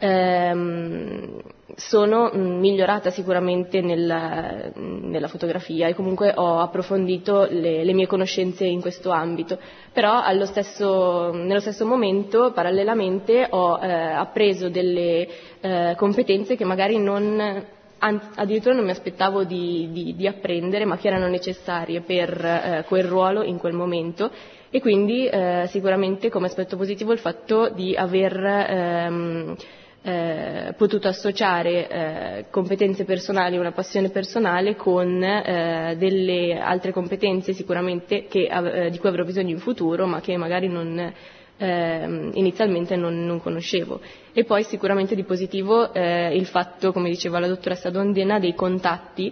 ehm, sono migliorata sicuramente nella, nella fotografia e comunque ho approfondito le, le mie conoscenze in questo ambito, però allo stesso, nello stesso momento parallelamente ho eh, appreso delle eh, competenze che magari non addirittura non mi aspettavo di, di, di apprendere, ma che erano necessarie per eh, quel ruolo in quel momento, e quindi eh, sicuramente come aspetto positivo il fatto di aver ehm, eh, potuto associare eh, competenze personali, una passione personale con eh, delle altre competenze sicuramente che, eh, di cui avrò bisogno in futuro, ma che magari non Eh, inizialmente non, non conoscevo. E poi sicuramente di positivo eh, il fatto, come diceva la dottoressa Dondena, dei contatti,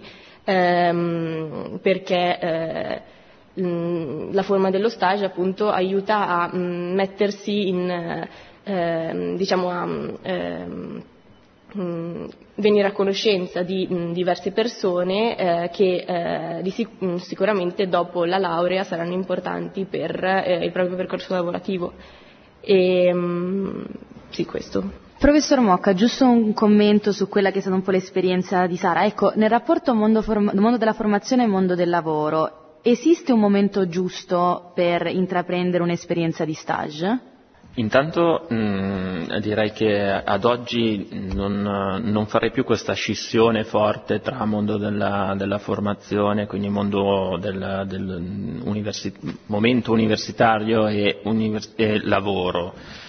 ehm, perché eh, mh, la forma dello stage appunto aiuta a mh, mettersi in eh, diciamo a ehm, mh, venire a conoscenza di mh, diverse persone eh, che eh, di sic- mh, sicuramente dopo la laurea saranno importanti per eh, il proprio percorso lavorativo. E, mh, sì, questo. Professor Mocca, giusto un commento su quella che è stata un po' l'esperienza di Sara. Ecco, nel rapporto mondo, form- mondo della formazione e mondo del lavoro, esiste un momento giusto per intraprendere un'esperienza di stage? Intanto mh, direi che ad oggi non, non farei più questa scissione forte tra mondo della, della formazione, quindi mondo del, del universi- momento universitario e, univers- e lavoro.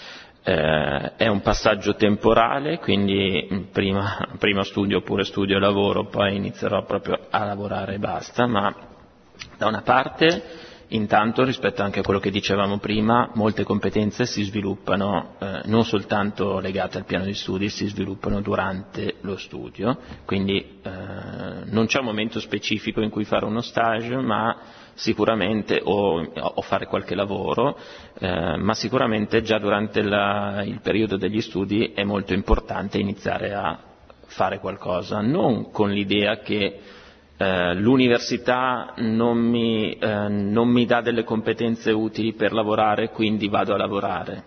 Eh, è un passaggio temporale, quindi prima, prima studio oppure studio e lavoro, poi inizierò proprio a lavorare e basta, ma da una parte intanto, rispetto anche a quello che dicevamo prima, molte competenze si sviluppano eh, non soltanto legate al piano di studi, si sviluppano durante lo studio, quindi eh, non c'è un momento specifico in cui fare uno stage, ma sicuramente, o, o fare qualche lavoro, eh, ma sicuramente già durante la, il periodo degli studi è molto importante iniziare a fare qualcosa, non con l'idea che Uh, l'università non mi, uh, non mi dà delle competenze utili per lavorare, quindi vado a lavorare,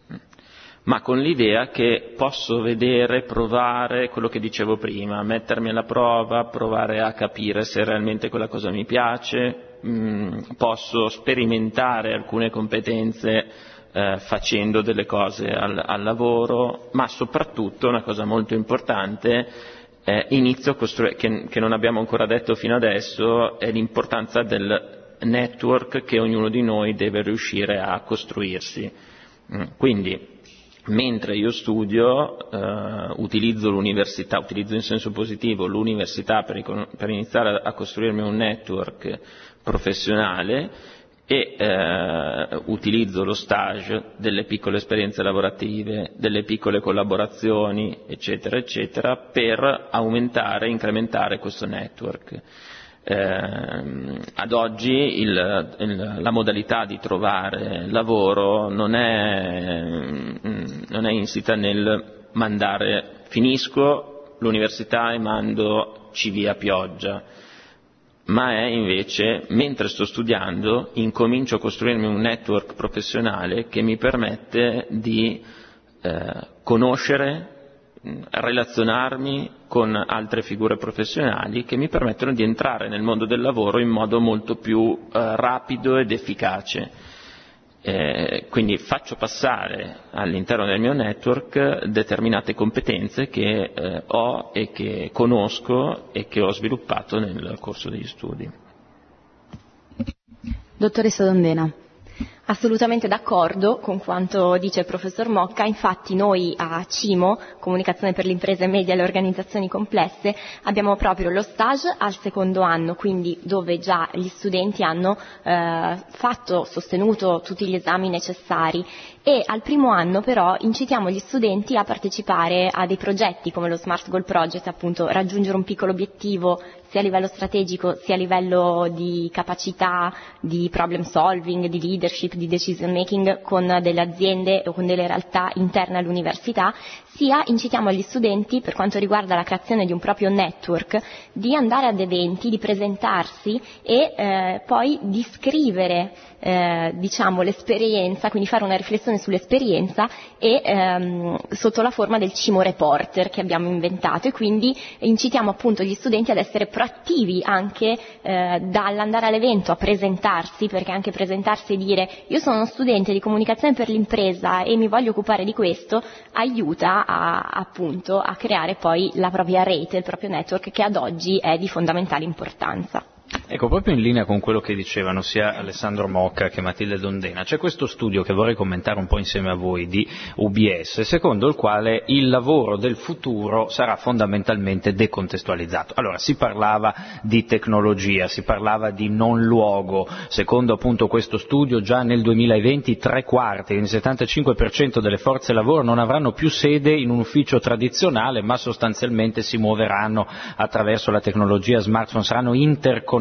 ma con l'idea che posso vedere, provare quello che dicevo prima, mettermi alla prova, provare a capire se realmente quella cosa mi piace, mh, posso sperimentare alcune competenze uh, facendo delle cose al, al lavoro, ma soprattutto una cosa molto importante, Eh, inizio a costruire, che, che non abbiamo ancora detto fino adesso, è l'importanza del network che ognuno di noi deve riuscire a costruirsi. Mm, quindi, mentre io studio, eh, utilizzo l'università, utilizzo in senso positivo l'università per, per iniziare a, a costruirmi un network professionale, e eh, utilizzo lo stage, delle piccole esperienze lavorative, delle piccole collaborazioni, eccetera, eccetera, per aumentare, incrementare questo network. Eh, ad oggi il, il, la modalità di trovare lavoro non è, non è insita nel mandare, finisco l'università e mando C V a pioggia. ma è invece, mentre sto studiando, incomincio a costruirmi un network professionale che mi permette di eh, conoscere, relazionarmi con altre figure professionali che mi permettono di entrare nel mondo del lavoro in modo molto più eh, rapido ed efficace. Eh, quindi faccio passare all'interno del mio network determinate competenze che eh, ho e che conosco e che ho sviluppato nel corso degli studi. Dottoressa Dondena. Assolutamente d'accordo con quanto dice il professor Mocca, infatti noi a CIMO, Comunicazione per le imprese medie e le organizzazioni complesse, abbiamo proprio lo stage al secondo anno, quindi dove già gli studenti hanno eh, fatto, sostenuto tutti gli esami necessari, e al primo anno però incitiamo gli studenti a partecipare a dei progetti come lo Smart Goal Project, appunto raggiungere un piccolo obiettivo sia a livello strategico sia a livello di capacità, di problem solving, di leadership, di decision making con delle aziende o con delle realtà interne all'università, sia incitiamo gli studenti, per quanto riguarda la creazione di un proprio network, di andare ad eventi, di presentarsi e eh, poi di scrivere eh, diciamo l'esperienza, quindi fare una riflessione sull'esperienza e ehm, sotto la forma del CIMO Reporter che abbiamo inventato, e quindi incitiamo appunto gli studenti ad essere proattivi anche eh, dall'andare all'evento a presentarsi, perché anche presentarsi e dire io sono uno studente di comunicazione per l'impresa e mi voglio occupare di questo aiuta a, appunto a creare poi la propria rete, il proprio network, che ad oggi è di fondamentale importanza. Ecco, proprio in linea con quello che dicevano sia Alessandro Mocca che Matilde Dondena, c'è questo studio che vorrei commentare un po' insieme a voi di U B S, secondo il quale il lavoro del futuro sarà fondamentalmente decontestualizzato. Allora, si parlava di tecnologia, si parlava di non luogo, secondo appunto questo studio già nel duemilaventi tre quarti, quindi il settantacinque per cento delle forze lavoro non avranno più sede in un ufficio tradizionale, ma sostanzialmente si muoveranno attraverso la tecnologia smartphone, saranno interconnessi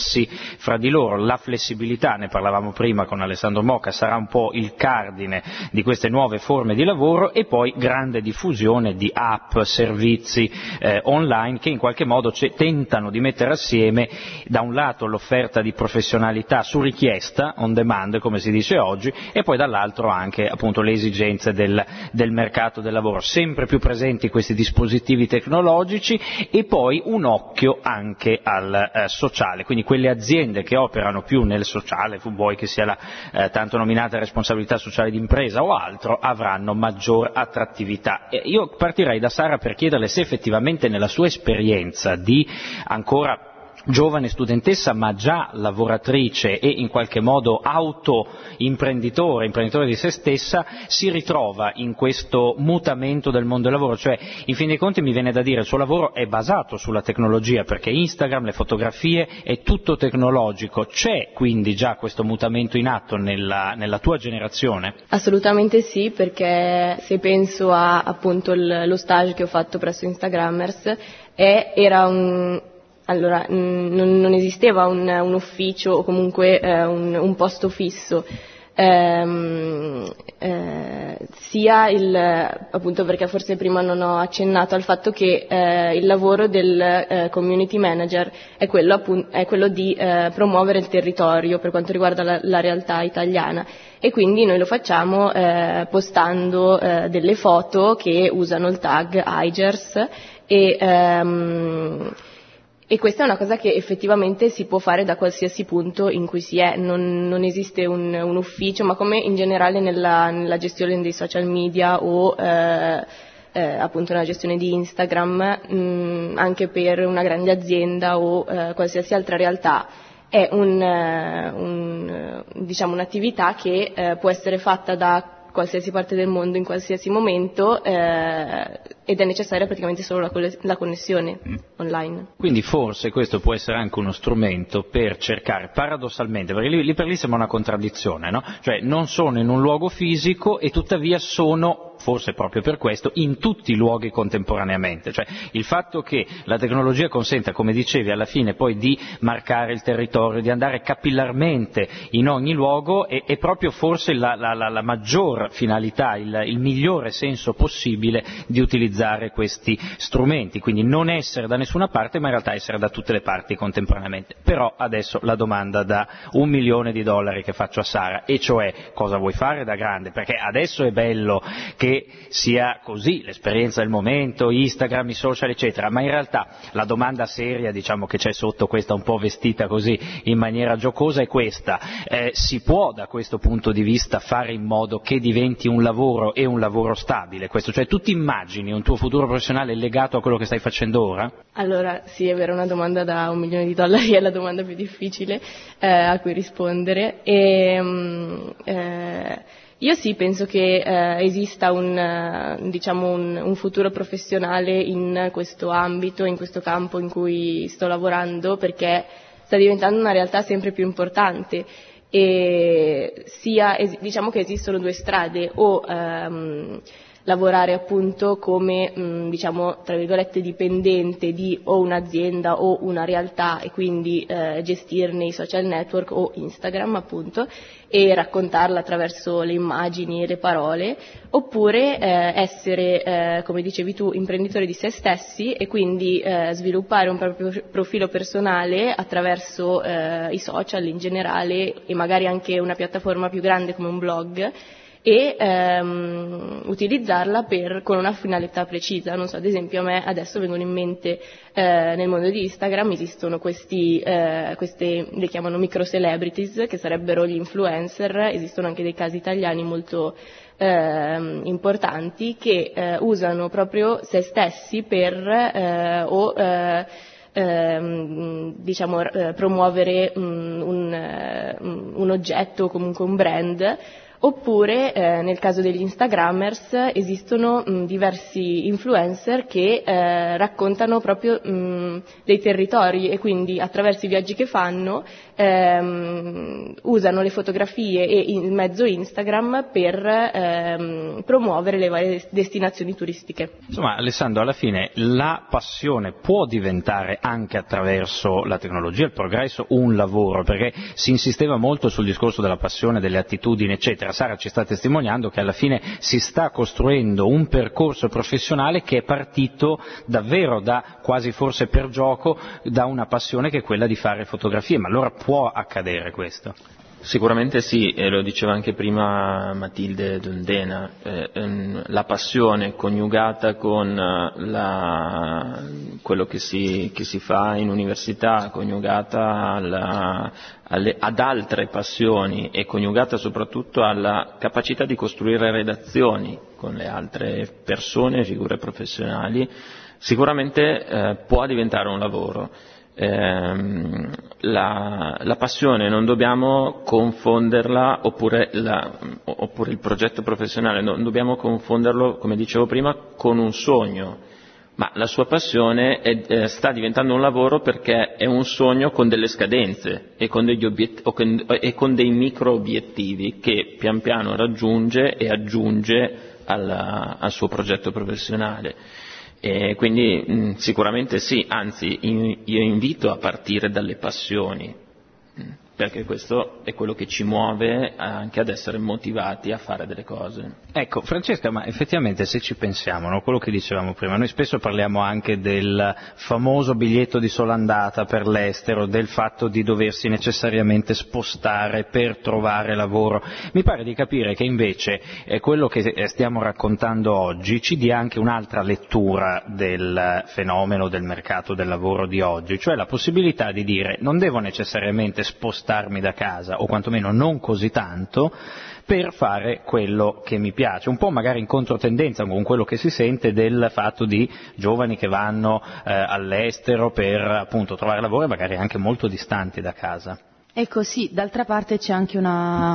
fra di loro. La flessibilità, ne parlavamo prima con Alessandro Mocca, sarà un po' il cardine di queste nuove forme di lavoro, e poi grande diffusione di app, servizi eh, online che in qualche modo tentano di mettere assieme da un lato l'offerta di professionalità su richiesta, on demand come si dice oggi, e poi dall'altro anche appunto le esigenze del, del mercato del lavoro. Sempre più presenti questi dispositivi tecnologici, e poi un occhio anche al eh, sociale. Quindi quelle aziende che operano più nel sociale, vuoi che sia la eh, tanto nominata responsabilità sociale d'impresa o altro, avranno maggior attrattività. E io partirei da Sara per chiederle se effettivamente nella sua esperienza di ancora giovane studentessa ma già lavoratrice e in qualche modo autoimprenditore, imprenditore di se stessa, si ritrova in questo mutamento del mondo del lavoro. Cioè, in fin dei conti mi viene da dire, il suo lavoro è basato sulla tecnologia, perché Instagram, le fotografie, è tutto tecnologico. C'è quindi già questo mutamento in atto nella, nella tua generazione? Assolutamente sì, perché se penso a appunto il, lo stage che ho fatto presso Instagrammers, è, era un Allora, non, non esisteva un, un ufficio o comunque eh, un, un posto fisso, ehm, eh, sia il, appunto perché forse prima non ho accennato al fatto che eh, il lavoro del eh, community manager è quello, appunto, è quello di eh, promuovere il territorio per quanto riguarda la, la realtà italiana, e quindi noi lo facciamo eh, postando eh, delle foto che usano il tag Igers e ehm, E questa è una cosa che effettivamente si può fare da qualsiasi punto in cui si è, non, non esiste un, un ufficio, ma come in generale nella, nella gestione dei social media o eh, eh, appunto nella gestione di Instagram, mh, anche per una grande azienda o eh, qualsiasi altra realtà, è un, un, diciamo, un'attività che eh, può essere fatta da qualsiasi parte del mondo in qualsiasi momento eh, ed è necessaria praticamente solo la, la connessione mm. online. Quindi forse questo può essere anche uno strumento per cercare, paradossalmente, perché lì, lì per lì sembra una contraddizione, no? Cioè non sono in un luogo fisico e tuttavia sono forse proprio per questo, in tutti i luoghi contemporaneamente. Cioè il fatto che la tecnologia consenta, come dicevi, alla fine poi di marcare il territorio, di andare capillarmente in ogni luogo, è, è proprio forse la, la, la, la maggior finalità, il, il migliore senso possibile di utilizzare questi strumenti, quindi non essere da nessuna parte ma in realtà essere da tutte le parti contemporaneamente. Però adesso la domanda da un milione di dollari che faccio a Sara, e cioè cosa vuoi fare da grande? Perché adesso è bello che sia così, l'esperienza del momento, Instagram, i social eccetera, ma in realtà la domanda seria, diciamo, che c'è sotto questa un po' vestita così in maniera giocosa è questa: eh, si può da questo punto di vista fare in modo che diventi un lavoro e un lavoro stabile questo? Cioè tu ti immagini un tuo futuro professionale legato a quello che stai facendo ora? Allora sì, è vero, una domanda da un milione di dollari è la domanda più difficile eh, a cui rispondere e, um, eh, io sì, penso che eh, esista un, diciamo un, un futuro professionale in questo ambito, in questo campo in cui sto lavorando, perché sta diventando una realtà sempre più importante e sia, diciamo che esistono due strade: o ehm, lavorare appunto come mh, diciamo tra virgolette dipendente di o un'azienda o una realtà e quindi eh, gestirne i social network o Instagram appunto e raccontarla attraverso le immagini e le parole, oppure eh, essere eh, come dicevi tu imprenditori di se stessi e quindi eh, sviluppare un proprio profilo personale attraverso eh, i social in generale e magari anche una piattaforma più grande come un blog e ehm, utilizzarla per, con una finalità precisa. Non so, ad esempio a me adesso vengono in mente eh, nel mondo di Instagram esistono questi, eh, queste, le chiamano micro celebrities, che sarebbero gli influencer, esistono anche dei casi italiani molto eh, importanti che eh, usano proprio se stessi per eh, o eh, eh, diciamo eh, promuovere un, un, un oggetto o comunque un brand. Oppure eh, nel caso degli Instagrammers esistono mh, diversi influencer che eh, raccontano proprio mh, dei territori e quindi attraverso i viaggi che fanno ehm, usano le fotografie e il mezzo Instagram per ehm, promuovere le varie destinazioni turistiche. Insomma, Alessandro, alla fine la passione può diventare anche attraverso la tecnologia, il progresso, un lavoro, perché si insisteva molto sul discorso della passione, delle attitudini eccetera. Sara ci sta testimoniando che alla fine si sta costruendo un percorso professionale che è partito davvero da, quasi forse per gioco, da una passione che è quella di fare fotografie, ma allora può accadere questo? Sicuramente sì, e lo diceva anche prima Matilde Dondena, eh, ehm, la passione coniugata con la, quello che si, che si fa in università, coniugata alla, alle, ad altre passioni e coniugata soprattutto alla capacità di costruire redazioni con le altre persone, figure professionali, sicuramente eh, può diventare un lavoro. Eh, la, la passione non dobbiamo confonderla, oppure, la, oppure il progetto professionale non dobbiamo confonderlo, come dicevo prima, con un sogno, ma la sua passione è, eh, sta diventando un lavoro perché è un sogno con delle scadenze e con, degli obiet- o con, e con dei micro obiettivi che pian piano raggiunge e aggiunge alla, al suo progetto professionale. E quindi mh, sicuramente sì, anzi in, io invito a partire dalle passioni, mh, perché questo è quello che ci muove anche ad essere motivati a fare delle cose. Ecco, Francesca, ma effettivamente se ci pensiamo, no, quello che dicevamo prima, noi spesso parliamo anche del famoso biglietto di sola andata per l'estero, del fatto di doversi necessariamente spostare per trovare lavoro. Mi pare di capire che invece eh, quello che stiamo raccontando oggi ci dia anche un'altra lettura del fenomeno del mercato del lavoro di oggi, cioè la possibilità di dire non devo necessariamente spostarmi da casa, o quantomeno non così tanto, per fare quello che mi piace, un po' magari in controtendenza con quello che si sente del fatto di giovani che vanno eh, all'estero per appunto trovare lavoro e magari anche molto distanti da casa. Ecco sì, d'altra parte c'è anche una,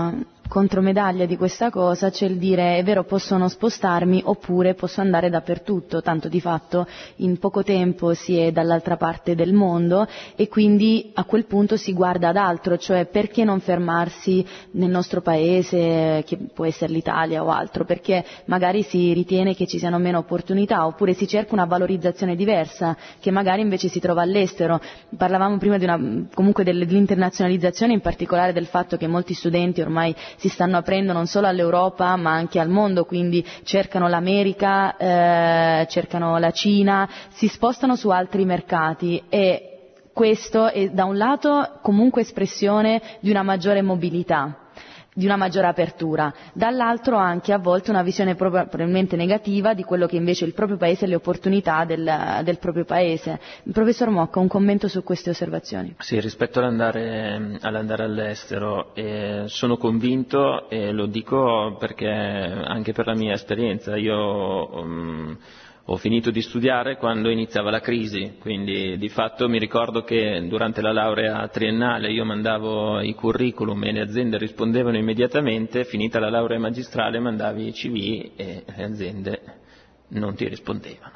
contromedaglia di questa cosa c'è il dire è vero posso non spostarmi oppure posso andare dappertutto, tanto di fatto in poco tempo si è dall'altra parte del mondo e quindi a quel punto si guarda ad altro, cioè perché non fermarsi nel nostro paese, che può essere l'Italia o altro, perché magari si ritiene che ci siano meno opportunità oppure si cerca una valorizzazione diversa che magari invece si trova all'estero. Parlavamo prima di una, comunque dell'internazionalizzazione, in particolare del fatto che molti studenti ormai si stanno aprendo non solo all'Europa ma anche al mondo, quindi cercano l'America, eh, cercano la Cina, si spostano su altri mercati e questo è da un lato comunque espressione di una maggiore mobilità, di una maggiore apertura, dall'altro anche a volte una visione probabilmente negativa di quello che invece è il proprio paese e le opportunità del, del proprio paese. Il professor Mocca, un commento su queste osservazioni? Sì, rispetto all'andare, all'andare all'estero, eh, sono convinto e lo dico perché anche per la mia esperienza, io um, ho finito di studiare quando iniziava la crisi, quindi di fatto mi ricordo che durante la laurea triennale io mandavo i curriculum e le aziende rispondevano immediatamente, finita la laurea magistrale mandavi i C V e le aziende non ti rispondevano.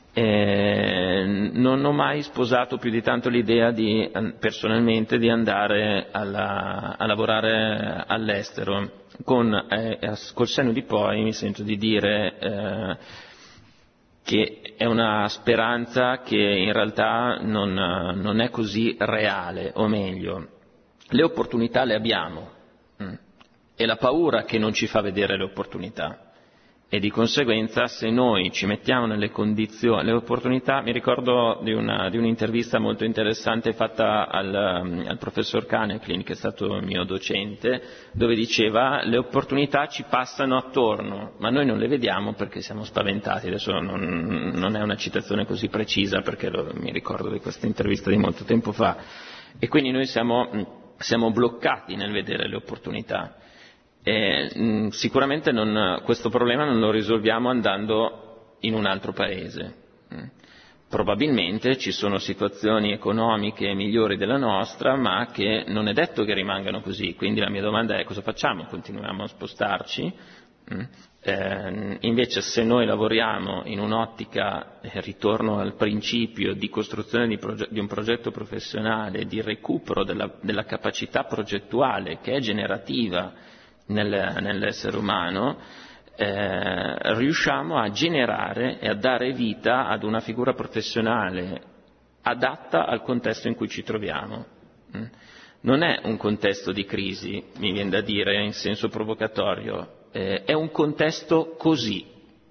E non ho mai sposato più di tanto l'idea di, personalmente di andare alla, a lavorare all'estero, con, eh, col senno di poi mi sento di dire eh, che è una speranza che in realtà non, non è così reale, o meglio, le opportunità le abbiamo, mh, è la paura che non ci fa vedere le opportunità. E di conseguenza se noi ci mettiamo nelle condizioni, le opportunità, mi ricordo di, una, di un'intervista molto interessante fatta al, al professor Kaneklin, che è stato mio docente, dove diceva le opportunità ci passano attorno, ma noi non le vediamo perché siamo spaventati. Adesso non, non è una citazione così precisa perché lo, mi ricordo di questa intervista di molto tempo fa, e quindi noi siamo, siamo bloccati nel vedere le opportunità. E, mh, sicuramente non, questo problema non lo risolviamo andando in un altro paese. Mh. Probabilmente ci sono situazioni economiche migliori della nostra, ma che non è detto che rimangano così. Quindi la mia domanda è: cosa facciamo? Continuiamo a spostarci? Mh. Eh, invece se noi lavoriamo in un'ottica, eh, ritorno al principio di costruzione di, proge- di un progetto professionale, di recupero della, della capacità progettuale che è generativa Nel, nell'essere umano, eh, riusciamo a generare e a dare vita ad una figura professionale adatta al contesto in cui ci troviamo. Mm. Non è un contesto di crisi, mi viene da dire in senso provocatorio, eh, è un contesto così.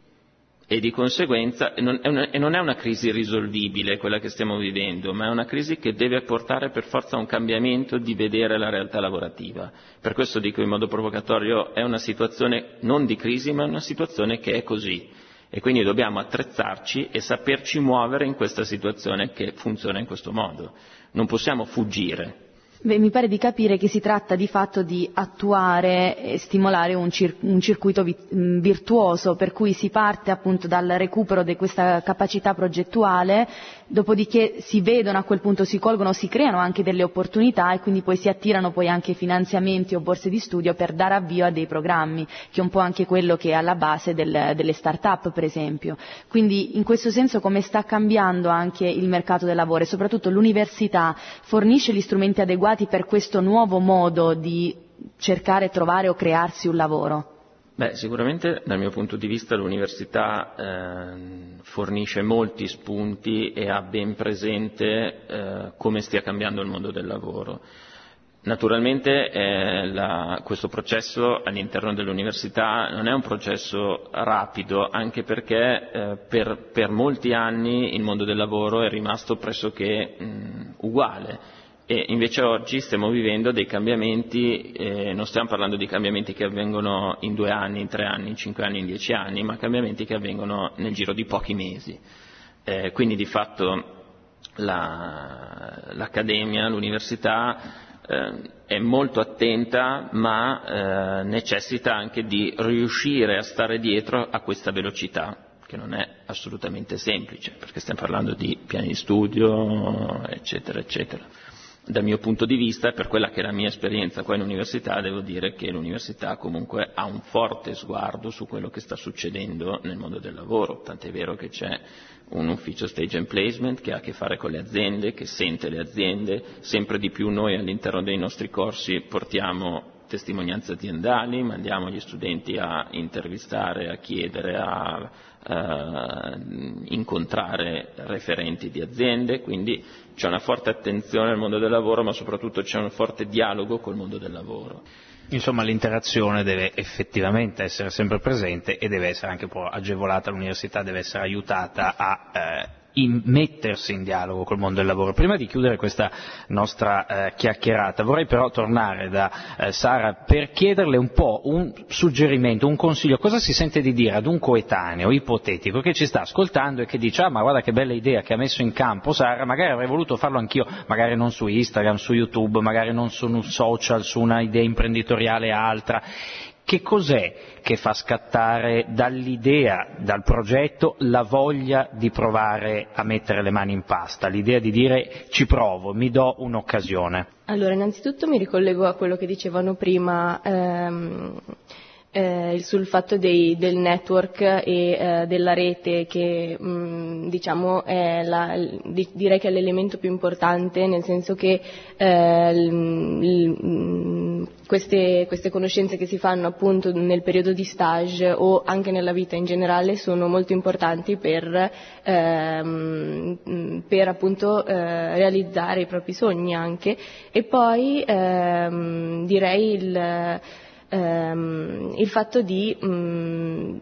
E di conseguenza non è, una, e non è una crisi risolvibile quella che stiamo vivendo, ma è una crisi che deve portare per forza a un cambiamento di vedere la realtà lavorativa. Per questo dico in modo provocatorio, è una situazione non di crisi, ma è una situazione che è così. E quindi dobbiamo attrezzarci e saperci muovere in questa situazione che funziona in questo modo. Non possiamo fuggire. Beh, mi pare di capire che si tratta di fatto di attuare e stimolare un, cir- un circuito vi- virtuoso, per cui si parte appunto dal recupero di questa capacità progettuale, dopodiché si vedono a quel punto, si colgono, si creano anche delle opportunità e quindi poi si attirano poi anche finanziamenti o borse di studio per dare avvio a dei programmi, che è un po' anche quello che è alla base del, delle start-up per esempio. Quindi in questo senso come sta cambiando anche il mercato del lavoro e soprattutto l'università fornisce gli strumenti adeguati per questo nuovo modo di cercare, trovare o crearsi un lavoro? Beh, sicuramente dal mio punto di vista l'università eh, fornisce molti spunti e ha ben presente eh, come stia cambiando il mondo del lavoro. Naturalmente eh, la, questo processo all'interno dell'università non è un processo rapido, anche perché eh, per, per molti anni il mondo del lavoro è rimasto pressoché mh, uguale. E invece oggi stiamo vivendo dei cambiamenti, eh, non stiamo parlando di cambiamenti che avvengono in due anni, in tre anni, in cinque anni, in dieci anni, ma cambiamenti che avvengono nel giro di pochi mesi. Eh, quindi di fatto la, l'accademia, l'università eh, è molto attenta, ma eh, necessita anche di riuscire a stare dietro a questa velocità, che non è assolutamente semplice, perché stiamo parlando di piani di studio, eccetera, eccetera. dal mio punto di vista e per quella che è la mia esperienza qua in università, devo dire che l'università comunque ha un forte sguardo su quello che sta succedendo nel mondo del lavoro, tant'è vero che c'è un ufficio Stage and Placement che ha a che fare con le aziende, che sente le aziende, sempre di più noi all'interno dei nostri corsi portiamo testimonianze aziendali, mandiamo gli studenti a intervistare, a chiedere, a eh, incontrare referenti di aziende, quindi c'è una forte attenzione al mondo del lavoro, ma soprattutto c'è un forte dialogo col mondo del lavoro. Insomma, l'interazione deve effettivamente essere sempre presente e deve essere anche un po' agevolata, l'università deve essere aiutata a eh, in mettersi in dialogo col mondo del lavoro. Prima di chiudere questa nostra eh, chiacchierata vorrei però tornare da eh, Sara per chiederle un po' un suggerimento, un consiglio, cosa si sente di dire ad un coetaneo ipotetico che ci sta ascoltando e che dice ah ma guarda che bella idea che ha messo in campo Sara, magari avrei voluto farlo anch'io, magari non su Instagram, su YouTube, magari non su un social, su una idea imprenditoriale altra. Che cos'è che fa scattare dall'idea, dal progetto, la voglia di provare a mettere le mani in pasta, l'idea di dire ci provo, mi do un'occasione? Allora, innanzitutto mi ricollego a quello che dicevano prima ehm, eh, sul fatto dei, del network e eh, della rete che mh, diciamo è la, di, direi che è l'elemento più importante, nel senso che eh, l, l, queste, queste conoscenze che si fanno appunto nel periodo di stage o anche nella vita in generale sono molto importanti per, ehm, per appunto eh, realizzare i propri sogni anche. E poi ehm, direi il ehm, il fatto di mh,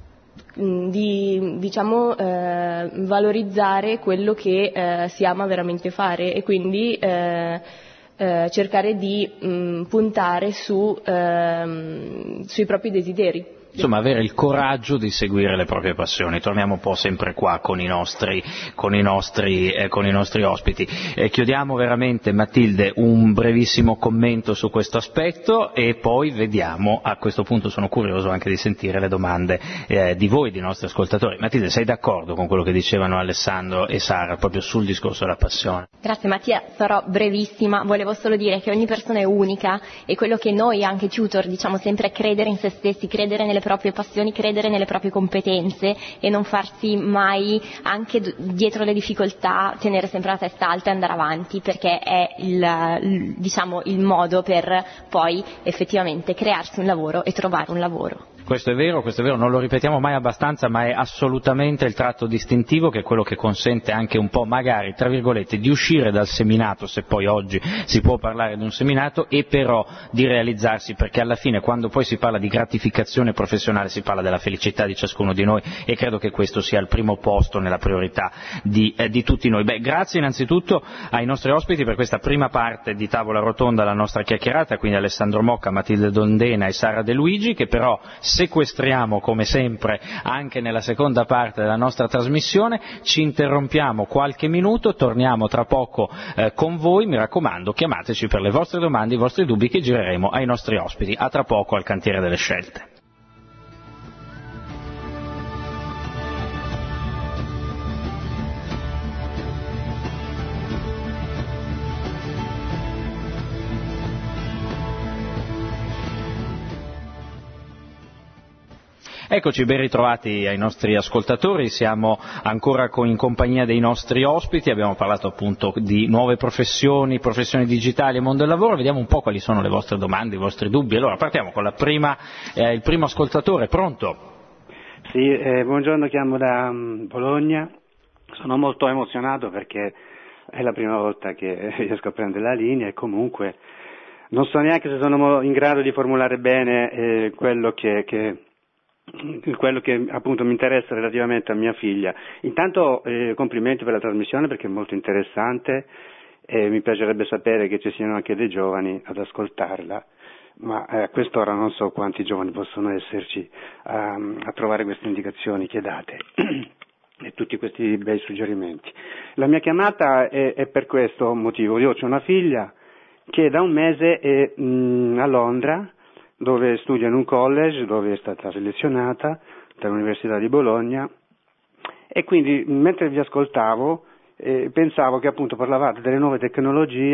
di diciamo eh, valorizzare quello che eh, si ama veramente fare e quindi eh, eh, cercare di mh, puntare su, ehm, sui propri desideri. Insomma, avere il coraggio di seguire le proprie passioni. Torniamo un po' sempre qua con i nostri, con i nostri, eh, con i nostri ospiti. Eh, chiudiamo veramente, Matilde, un brevissimo commento su questo aspetto e poi vediamo, a questo punto sono curioso anche di sentire le domande eh, di voi, dei nostri ascoltatori. Matilde, sei d'accordo con quello che dicevano Alessandro e Sara proprio sul discorso della passione? Grazie Mattia, sarò brevissima. Volevo solo dire che ogni persona è unica e quello che noi anche tutor diciamo sempre è credere in se stessi, credere nelle proprie passioni, credere nelle proprie competenze e non farsi mai, anche dietro le difficoltà, tenere sempre la testa alta e andare avanti, perché è il, il, diciamo, il modo per poi effettivamente crearsi un lavoro e trovare un lavoro. Questo è vero, questo è vero, non lo ripetiamo mai abbastanza, ma è assolutamente il tratto distintivo che è quello che consente anche un po' magari, tra virgolette, di uscire dal seminato, se poi oggi si può parlare di un seminato, e però di realizzarsi, perché alla fine quando poi si parla di gratificazione professionale si parla della felicità di ciascuno di noi e credo che questo sia il primo posto nella priorità di, eh, di tutti noi. Beh, grazie innanzitutto ai nostri ospiti per questa prima parte di Tavola Rotonda, la nostra chiacchierata, quindi Alessandro Mocca, Matilde Dondena e Sara De Luigi, che però sequestriamo come sempre anche nella seconda parte della nostra trasmissione. Ci interrompiamo qualche minuto, torniamo tra poco eh, con voi, mi raccomando chiamateci per le vostre domande, i vostri dubbi che gireremo ai nostri ospiti. A tra poco al Cantiere delle Scelte. Eccoci, ben ritrovati ai nostri ascoltatori, siamo ancora con, in compagnia dei nostri ospiti, abbiamo parlato appunto di nuove professioni, professioni digitali e mondo del lavoro, vediamo un po' quali sono le vostre domande, i vostri dubbi. Allora partiamo con la prima, eh, il primo ascoltatore, pronto? Sì, eh, buongiorno, chiamo da um, Bologna, sono molto emozionato perché è la prima volta che riesco a prendere la linea e comunque non so neanche se sono in grado di formulare bene eh, quello che... che quello che appunto mi interessa relativamente a mia figlia. Intanto eh, complimenti per la trasmissione perché è molto interessante e mi piacerebbe sapere che ci siano anche dei giovani ad ascoltarla, ma eh, a quest'ora non so quanti giovani possono esserci a, a trovare queste indicazioni che date e tutti questi bei suggerimenti. La mia chiamata è, è per questo motivo. Io ho una figlia che da un mese è mh, a Londra, dove studia in un college, dove è stata selezionata dall'Università di Bologna, e quindi mentre vi ascoltavo eh, pensavo che appunto parlavate delle nuove tecnologie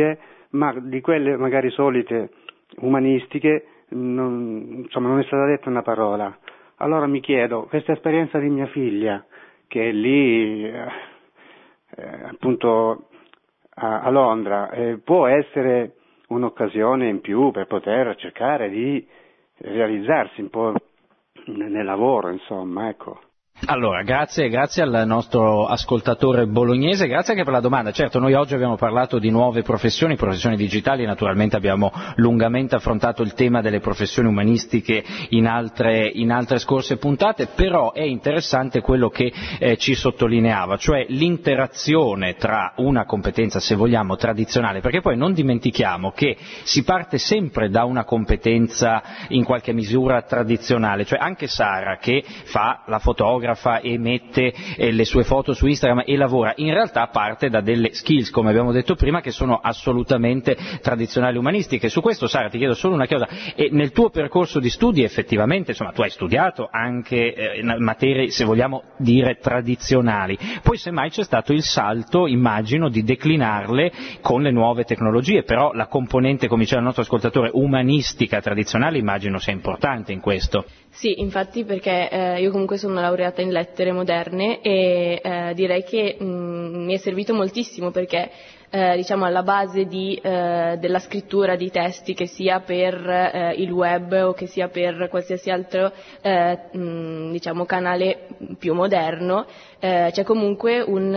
ma di quelle magari solite umanistiche non, insomma, non è stata detta una parola. Allora mi chiedo, questa esperienza di mia figlia, che è lì eh, eh, appunto a, a Londra, eh, può essere un'occasione in più per poter cercare di realizzarsi un po' nel lavoro, insomma, ecco. Allora, grazie, grazie al nostro ascoltatore bolognese, grazie anche per la domanda. Certo, noi oggi abbiamo parlato di nuove professioni, professioni digitali, naturalmente abbiamo lungamente affrontato il tema delle professioni umanistiche in altre, in altre scorse puntate, però è interessante quello che eh, ci sottolineava, cioè l'interazione tra una competenza, se vogliamo, tradizionale, perché poi non dimentichiamo che si parte sempre da una competenza in qualche misura tradizionale, cioè anche Sara che fa la fotografa e mette eh, le sue foto su Instagram e lavora, in realtà parte da delle skills, come abbiamo detto prima, che sono assolutamente tradizionali umanistiche. Su questo, Sara, ti chiedo solo una cosa, e nel tuo percorso di studi effettivamente, insomma, tu hai studiato anche eh, materie, se vogliamo dire, tradizionali, poi semmai c'è stato il salto, immagino, di declinarle con le nuove tecnologie, però la componente, come diceva il nostro ascoltatore, umanistica tradizionale immagino sia importante in questo. Sì, infatti, perché eh, io comunque sono laureata in lettere moderne e eh, direi che mh, mi è servito moltissimo perché eh, diciamo alla base di, eh, della scrittura di testi, che sia per eh, il web o che sia per qualsiasi altro eh, mh, diciamo canale più moderno, eh, c'è comunque un,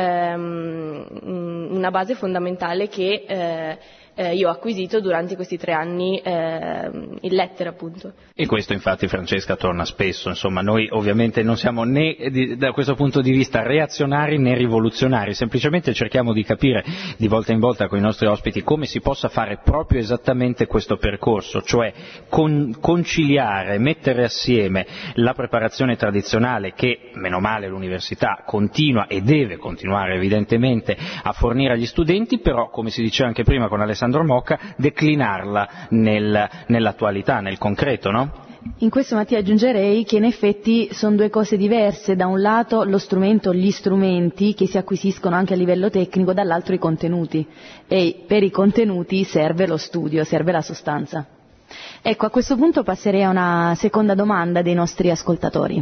ehm, una base fondamentale che eh, Eh, io ho acquisito durante questi tre anni eh, in lettere, appunto. E questo infatti, Francesca, torna spesso, insomma, noi ovviamente non siamo né di, da questo punto di vista reazionari né rivoluzionari, semplicemente cerchiamo di capire di volta in volta con i nostri ospiti come si possa fare proprio esattamente questo percorso, cioè con, conciliare, mettere assieme la preparazione tradizionale che, meno male, l'università continua e deve continuare evidentemente a fornire agli studenti, però, come si diceva anche prima con Alessandro Sandro Mocca, declinarla nel, nell'attualità, nel concreto, no? In questo, Mattia, aggiungerei che in effetti sono due cose diverse: da un lato lo strumento, gli strumenti che si acquisiscono anche a livello tecnico, dall'altro i contenuti, e per i contenuti serve lo studio, serve la sostanza. Ecco, a questo punto passerei a una seconda domanda dei nostri ascoltatori.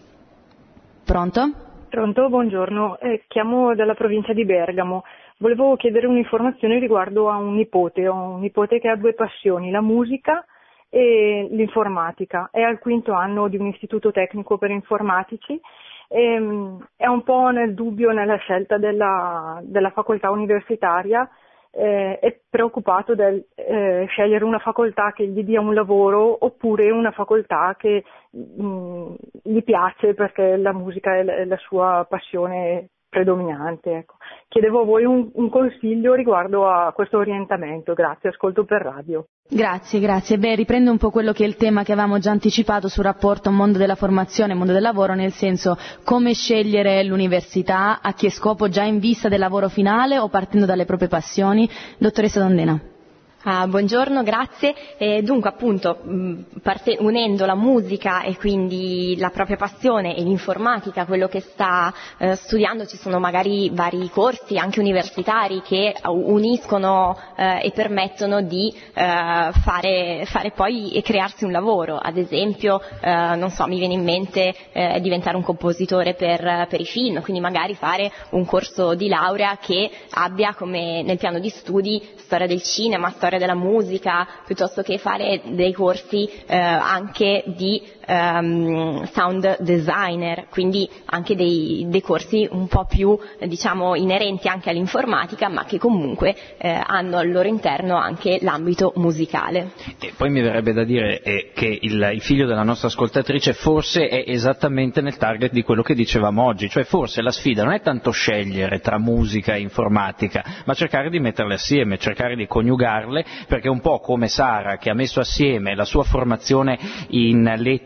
Pronto? Pronto, buongiorno, eh, chiamo dalla provincia di Bergamo. Volevo chiedere un'informazione riguardo a un nipote. Ho un nipote che ha due passioni, la musica e l'informatica. È al quinto anno di un istituto tecnico per informatici e um, è un po' nel dubbio nella scelta della, della facoltà universitaria. Eh, è preoccupato del eh, scegliere una facoltà che gli dia un lavoro oppure una facoltà che mh, gli piace, perché la musica è la, è la sua passione predominante. Ecco. Chiedevo a voi un, un consiglio riguardo a questo orientamento. Grazie, ascolto per radio. Grazie, grazie. Beh, riprendo un po' quello che è il tema che avevamo già anticipato sul rapporto mondo della formazione e mondo del lavoro, nel senso, come scegliere l'università, a che scopo, già in vista del lavoro finale o partendo dalle proprie passioni. Dottoressa Dondena. Ah, buongiorno, grazie. Eh, dunque, appunto, mh, parte, unendo la musica e quindi la propria passione e l'informatica, quello che sta eh, studiando, ci sono magari vari corsi anche universitari che uniscono eh, e permettono di eh, fare, fare poi e crearsi un lavoro. Ad esempio, eh, non so, mi viene in mente eh, diventare un compositore per, per i film, quindi magari fare un corso di laurea che abbia come nel piano di studi storia del cinema, storia della musica, piuttosto che fare dei corsi eh, anche di um, sound designer, quindi anche dei, dei corsi un po' più eh, diciamo inerenti anche all'informatica, ma che comunque eh, hanno al loro interno anche l'ambito musicale. E poi mi verrebbe da dire eh, che il, il figlio della nostra ascoltatrice forse è esattamente nel target di quello che dicevamo oggi, cioè forse la sfida non è tanto scegliere tra musica e informatica, ma cercare di metterle assieme, cercare di coniugarle, perché un po' come Sara, che ha messo assieme la sua formazione in lettere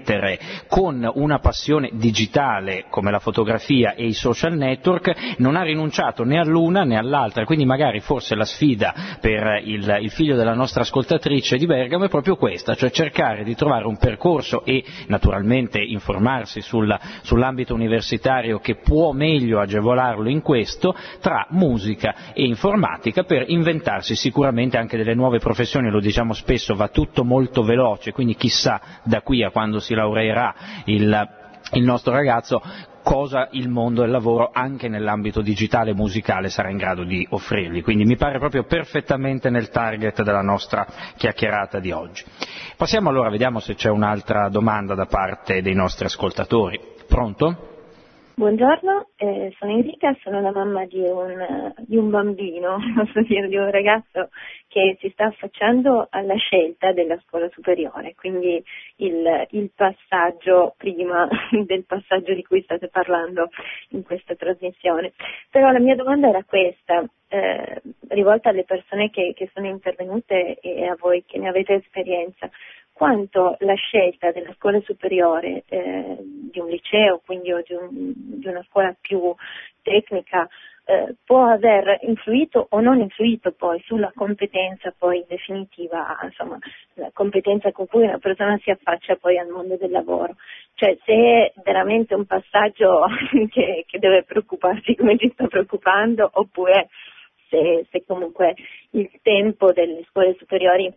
mettere con una passione digitale come la fotografia e i social network, non ha rinunciato né all'una né all'altra, quindi magari forse la sfida per il, il figlio della nostra ascoltatrice di Bergamo è proprio questa, cioè cercare di trovare un percorso e naturalmente informarsi sul, sull'ambito universitario che può meglio agevolarlo in questo, tra musica e informatica, per inventarsi sicuramente anche delle nuove professioni. Lo diciamo spesso, va tutto molto veloce, quindi chissà da qui a quando si laureerà il, il nostro ragazzo cosa il mondo del lavoro anche nell'ambito digitale e musicale sarà in grado di offrirgli, quindi mi pare proprio perfettamente nel target della nostra chiacchierata di oggi. Passiamo allora, vediamo se c'è un'altra domanda da parte dei nostri ascoltatori. Pronto? Buongiorno, eh, sono Enrica, sono la mamma di un, di un bambino, posso dire, di un ragazzo che si sta affacciando alla scelta della scuola superiore, quindi il, il passaggio prima del passaggio di cui state parlando in questa trasmissione. Però la mia domanda era questa, eh, rivolta alle persone che, che sono intervenute e a voi che ne avete esperienza. Quanto la scelta della scuola superiore, eh, di un liceo, quindi o di, un, di una scuola più tecnica, eh, può aver influito o non influito poi sulla competenza poi definitiva, insomma, la competenza con cui una persona si affaccia poi al mondo del lavoro. Cioè se è veramente un passaggio che, che deve preoccuparsi come ci sta preoccupando, oppure se, se comunque il tempo delle scuole superiori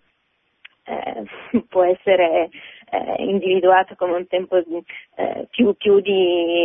Eh, può essere eh, individuato come un tempo eh, più, più di,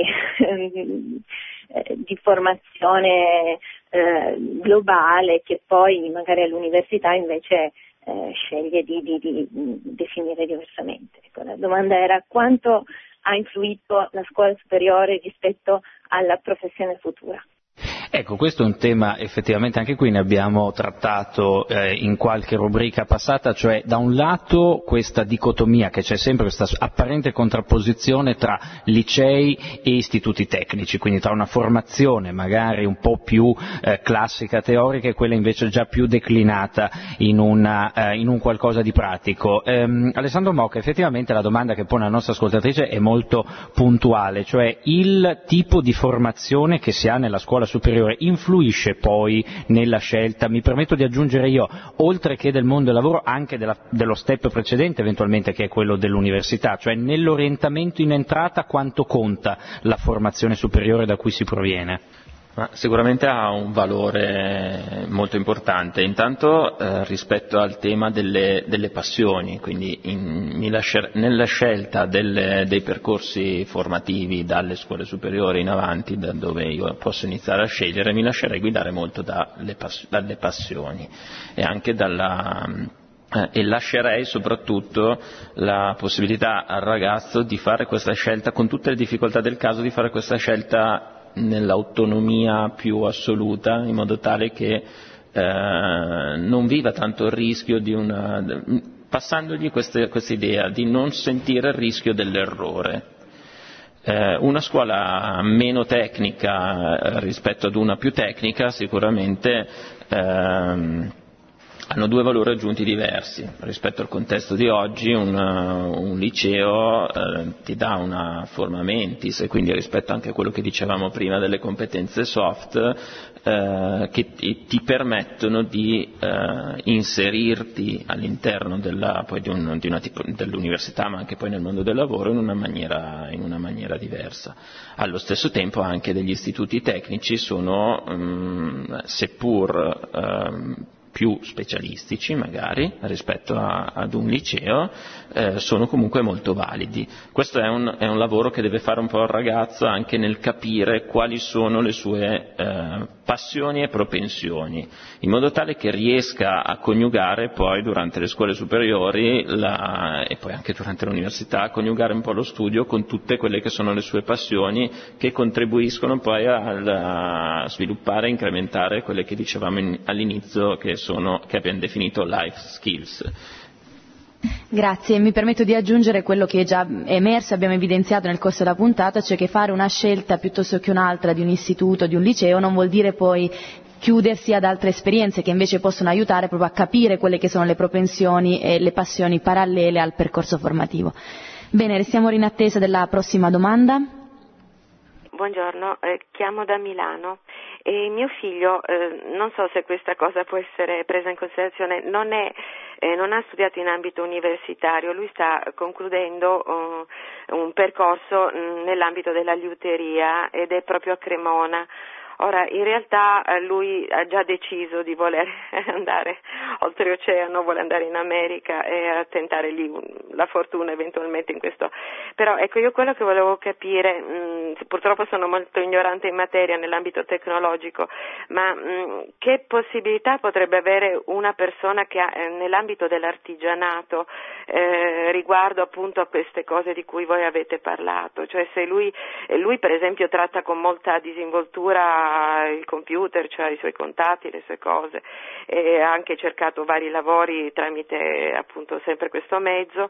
eh, di formazione eh, globale, che poi magari all'università invece eh, sceglie di, di, di definire diversamente. Ecco, la domanda era quanto ha influito la scuola superiore rispetto alla professione futura. Ecco, questo è un tema, effettivamente anche qui ne abbiamo trattato eh, in qualche rubrica passata, cioè da un lato questa dicotomia che c'è sempre, questa apparente contrapposizione tra licei e istituti tecnici, quindi tra una formazione magari un po' più eh, classica, teorica, e quella invece già più declinata in, una, eh, in un qualcosa di pratico. Ehm, Alessandro Mocca, effettivamente la domanda che pone la nostra ascoltatrice è molto puntuale, cioè il tipo di formazione che si ha nella scuola superiore influisce poi nella scelta, mi permetto di aggiungere io, oltre che del mondo del lavoro, anche della, dello step precedente eventualmente, che è quello dell'università, cioè nell'orientamento in entrata quanto conta la formazione superiore da cui si proviene? Ma sicuramente ha un valore molto importante, intanto eh, rispetto al tema delle, delle passioni, quindi in, mi lascer, nella scelta delle, dei percorsi formativi dalle scuole superiori in avanti, da dove io posso iniziare a scegliere, mi lascerei guidare molto dalle, pass, dalle passioni e anche dalla... Eh, e lascerei soprattutto la possibilità al ragazzo di fare questa scelta, con tutte le difficoltà del caso, di fare questa scelta nell'autonomia più assoluta, in modo tale che eh, non viva tanto il rischio di una, passandogli questa idea di non sentire il rischio dell'errore. Eh, una scuola meno tecnica eh, rispetto ad una più tecnica sicuramente ehm, hanno due valori aggiunti diversi. Rispetto al contesto di oggi un, un liceo eh, ti dà una forma mentis, e quindi rispetto anche a quello che dicevamo prima delle competenze soft, eh, che ti, ti permettono di eh, inserirti all'interno della, poi di un, di una tipo, dell'università, ma anche poi nel mondo del lavoro in una maniera, in una maniera diversa. Allo stesso tempo anche degli istituti tecnici sono, mh, seppur eh, più specialistici magari rispetto a, ad un liceo, eh, sono comunque molto validi. Questo è un, è un lavoro che deve fare un po' il ragazzo anche nel capire quali sono le sue eh, passioni e propensioni, in modo tale che riesca a coniugare poi durante le scuole superiori la, e poi anche durante l'università, a coniugare un po' lo studio con tutte quelle che sono le sue passioni, che contribuiscono poi a, a sviluppare e incrementare quelle che dicevamo in, all'inizio, che sono, che abbiamo definito life skills. Grazie, mi permetto di aggiungere quello che è già emerso, abbiamo evidenziato nel corso della puntata, cioè che fare una scelta piuttosto che un'altra di un istituto, di un liceo, non vuol dire poi chiudersi ad altre esperienze che invece possono aiutare proprio a capire quelle che sono le propensioni e le passioni parallele al percorso formativo. Bene, restiamo in attesa della prossima domanda. Buongiorno, eh, chiamo da Milano e mio figlio, eh, non so se questa cosa può essere presa in considerazione, non, è, eh, non ha studiato in ambito universitario, lui sta concludendo uh, un percorso mh, nell'ambito della liuteria ed è proprio a Cremona. Ora, in realtà eh, lui ha già deciso di voler andare oltreoceano, vuole andare in America e a tentare lì un, la fortuna eventualmente in questo. Però ecco, io quello che volevo capire, mh, purtroppo sono molto ignorante in materia nell'ambito tecnologico, ma mh, che possibilità potrebbe avere una persona che ha eh, nell'ambito dell'artigianato eh, riguardo appunto a queste cose di cui voi avete parlato? Cioè se lui, lui per esempio tratta con molta disinvoltura il computer, cioè i suoi contatti, le sue cose, e ha anche cercato vari lavori tramite appunto sempre questo mezzo,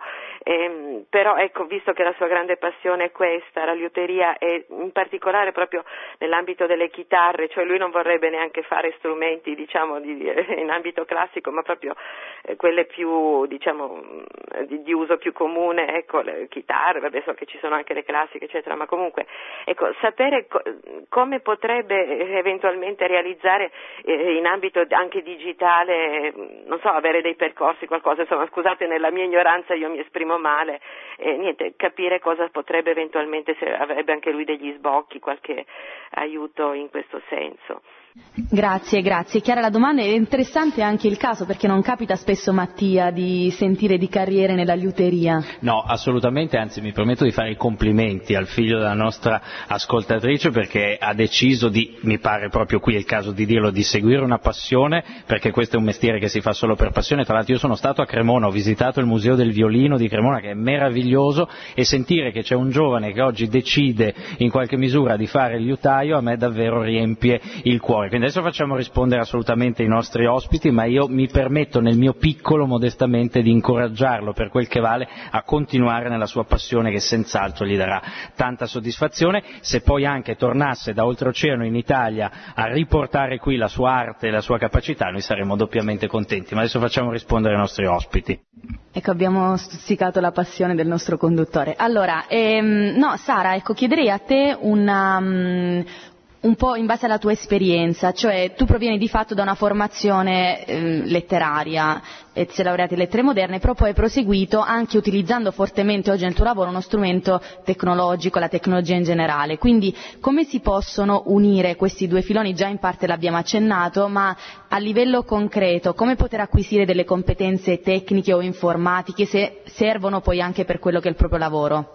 e, però ecco, visto che la sua grande passione è questa, la liuteria, e in particolare proprio nell'ambito delle chitarre, cioè lui non vorrebbe neanche fare strumenti diciamo di, in ambito classico, ma proprio eh, quelle più diciamo di, di uso più comune, ecco, le chitarre, vabbè, so che ci sono anche le classiche eccetera, ma comunque ecco, sapere co- come potrebbe eventualmente realizzare eh, in ambito anche digitale, non so, avere dei percorsi, qualcosa, insomma, scusate, nella mia ignoranza io mi esprimo male, eh, niente, capire cosa potrebbe eventualmente, se avrebbe anche lui degli sbocchi, qualche aiuto in questo senso. Grazie, grazie. Chiara la domanda, è interessante anche il caso, perché non capita spesso, Mattia, di sentire di carriere nella liuteria. No, assolutamente, anzi mi permetto di fare i complimenti al figlio della nostra ascoltatrice, perché ha deciso di, mi pare proprio qui è il caso di dirlo, di seguire una passione, perché questo è un mestiere che si fa solo per passione. Tra l'altro io sono stato a Cremona, ho visitato il Museo del Violino di Cremona, che è meraviglioso, e sentire che c'è un giovane che oggi decide in qualche misura di fare il liutaio a me davvero riempie il cuore. Quindi adesso facciamo rispondere assolutamente i nostri ospiti, ma io mi permetto nel mio piccolo modestamente di incoraggiarlo per quel che vale a continuare nella sua passione, che senz'altro gli darà tanta soddisfazione. Se poi anche tornasse da oltreoceano in Italia a riportare qui la sua arte e la sua capacità, noi saremmo doppiamente contenti. Ma adesso facciamo rispondere i nostri ospiti. Ecco, abbiamo stuzzicato la passione del nostro conduttore. Allora, ehm, no, Sara, ecco, chiederei a te una... Um, un po' in base alla tua esperienza, cioè tu provieni di fatto da una formazione eh, letteraria, e ti sei laureata in lettere moderne, però poi hai proseguito anche utilizzando fortemente oggi nel tuo lavoro uno strumento tecnologico, la tecnologia in generale. Quindi come si possono unire questi due filoni? Già in parte l'abbiamo accennato, ma a livello concreto come poter acquisire delle competenze tecniche o informatiche, se servono poi anche per quello che è il proprio lavoro?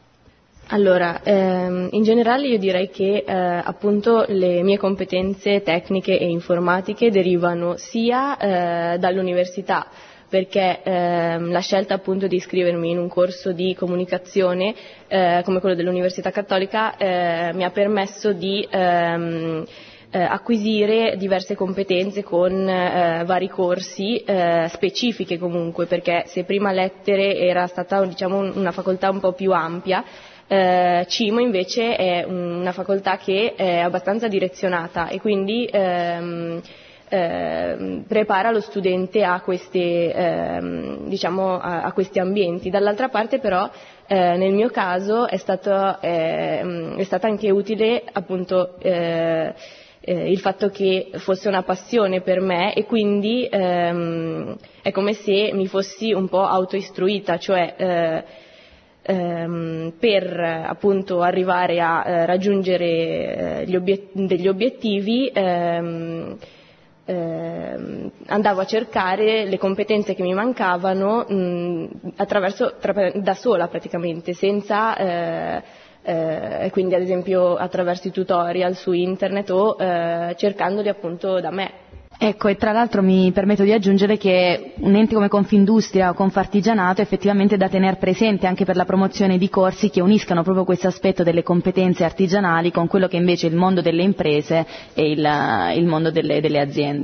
Allora, ehm, in generale io direi che eh, appunto le mie competenze tecniche e informatiche derivano sia eh, dall'università, perché ehm, la scelta appunto di iscrivermi in un corso di comunicazione eh, come quello dell'Università Cattolica eh, mi ha permesso di ehm, eh, acquisire diverse competenze con eh, vari corsi eh, specifiche comunque, perché se prima lettere era stata diciamo una facoltà un po' più ampia, Eh, Cimo invece è una facoltà che è abbastanza direzionata e quindi ehm, eh, prepara lo studente a, queste, ehm, diciamo, a, a questi ambienti. Dall'altra parte però eh, nel mio caso è, stato, eh, è stata anche utile appunto eh, eh, il fatto che fosse una passione per me, e quindi ehm, è come se mi fossi un po' autoistruita, cioè eh, ehm, per appunto arrivare a eh, raggiungere eh, gli obiet- degli obiettivi ehm, ehm, andavo a cercare le competenze che mi mancavano mh, attraverso tra- da sola praticamente, senza eh, eh, quindi ad esempio attraverso i tutorial su internet o eh, cercandoli appunto da me. Ecco, e tra l'altro mi permetto di aggiungere che un ente come Confindustria o Confartigianato è effettivamente da tenere presente anche per la promozione di corsi che uniscano proprio questo aspetto delle competenze artigianali con quello che invece è il mondo delle imprese e il, il mondo delle, delle aziende.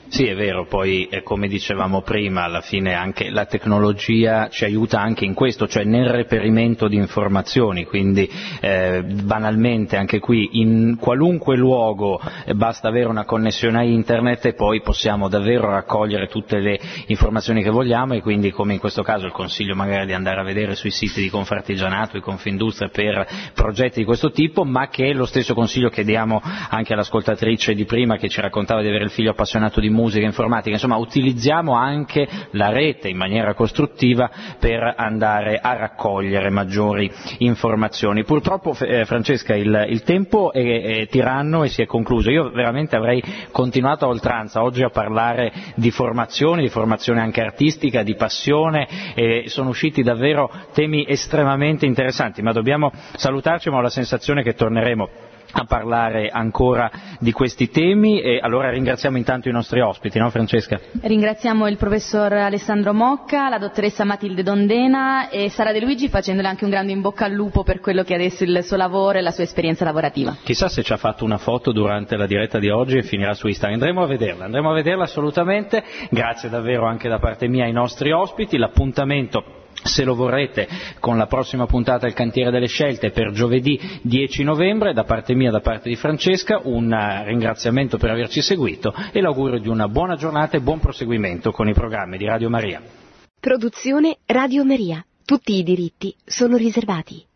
Sì, è vero, poi eh, come dicevamo prima, alla fine anche la tecnologia ci aiuta anche in questo, cioè nel reperimento di informazioni, quindi eh, banalmente anche qui in qualunque luogo eh, basta avere una connessione a internet e poi possiamo davvero raccogliere tutte le informazioni che vogliamo, e quindi come in questo caso il consiglio magari di andare a vedere sui siti di Confartigianato e Confindustria per progetti di questo tipo, ma che è lo stesso consiglio che diamo anche all'ascoltatrice di prima che ci raccontava di avere il figlio appassionato di musica e informatica. Insomma, utilizziamo anche la rete in maniera costruttiva per andare a raccogliere maggiori informazioni. Purtroppo eh, Francesca il, il tempo è, è tiranno e si è concluso. Io veramente avrei continuato a oltranza oggi a parlare di formazione, di formazione anche artistica, di passione, e sono usciti davvero temi estremamente interessanti, ma dobbiamo salutarci, ma ho la sensazione che torneremo a parlare ancora di questi temi, e allora ringraziamo intanto i nostri ospiti, no Francesca? Ringraziamo il professor Alessandro Mocca, la dottoressa Matilde Dondena e Sara De Luigi, facendole anche un grande in bocca al lupo per quello che è adesso il suo lavoro e la sua esperienza lavorativa. Chissà se ci ha fatto una foto durante la diretta di oggi e finirà su Instagram, andremo a vederla, andremo a vederla assolutamente. Grazie davvero anche da parte mia ai nostri ospiti. L'appuntamento, se lo vorrete, con la prossima puntata del Cantiere delle Scelte per giovedì dieci novembre, da parte mia, da parte di Francesca, un ringraziamento per averci seguito e l'augurio di una buona giornata e buon proseguimento con i programmi di Radio Maria. Produzione Radio Maria. Tutti i diritti sono riservati.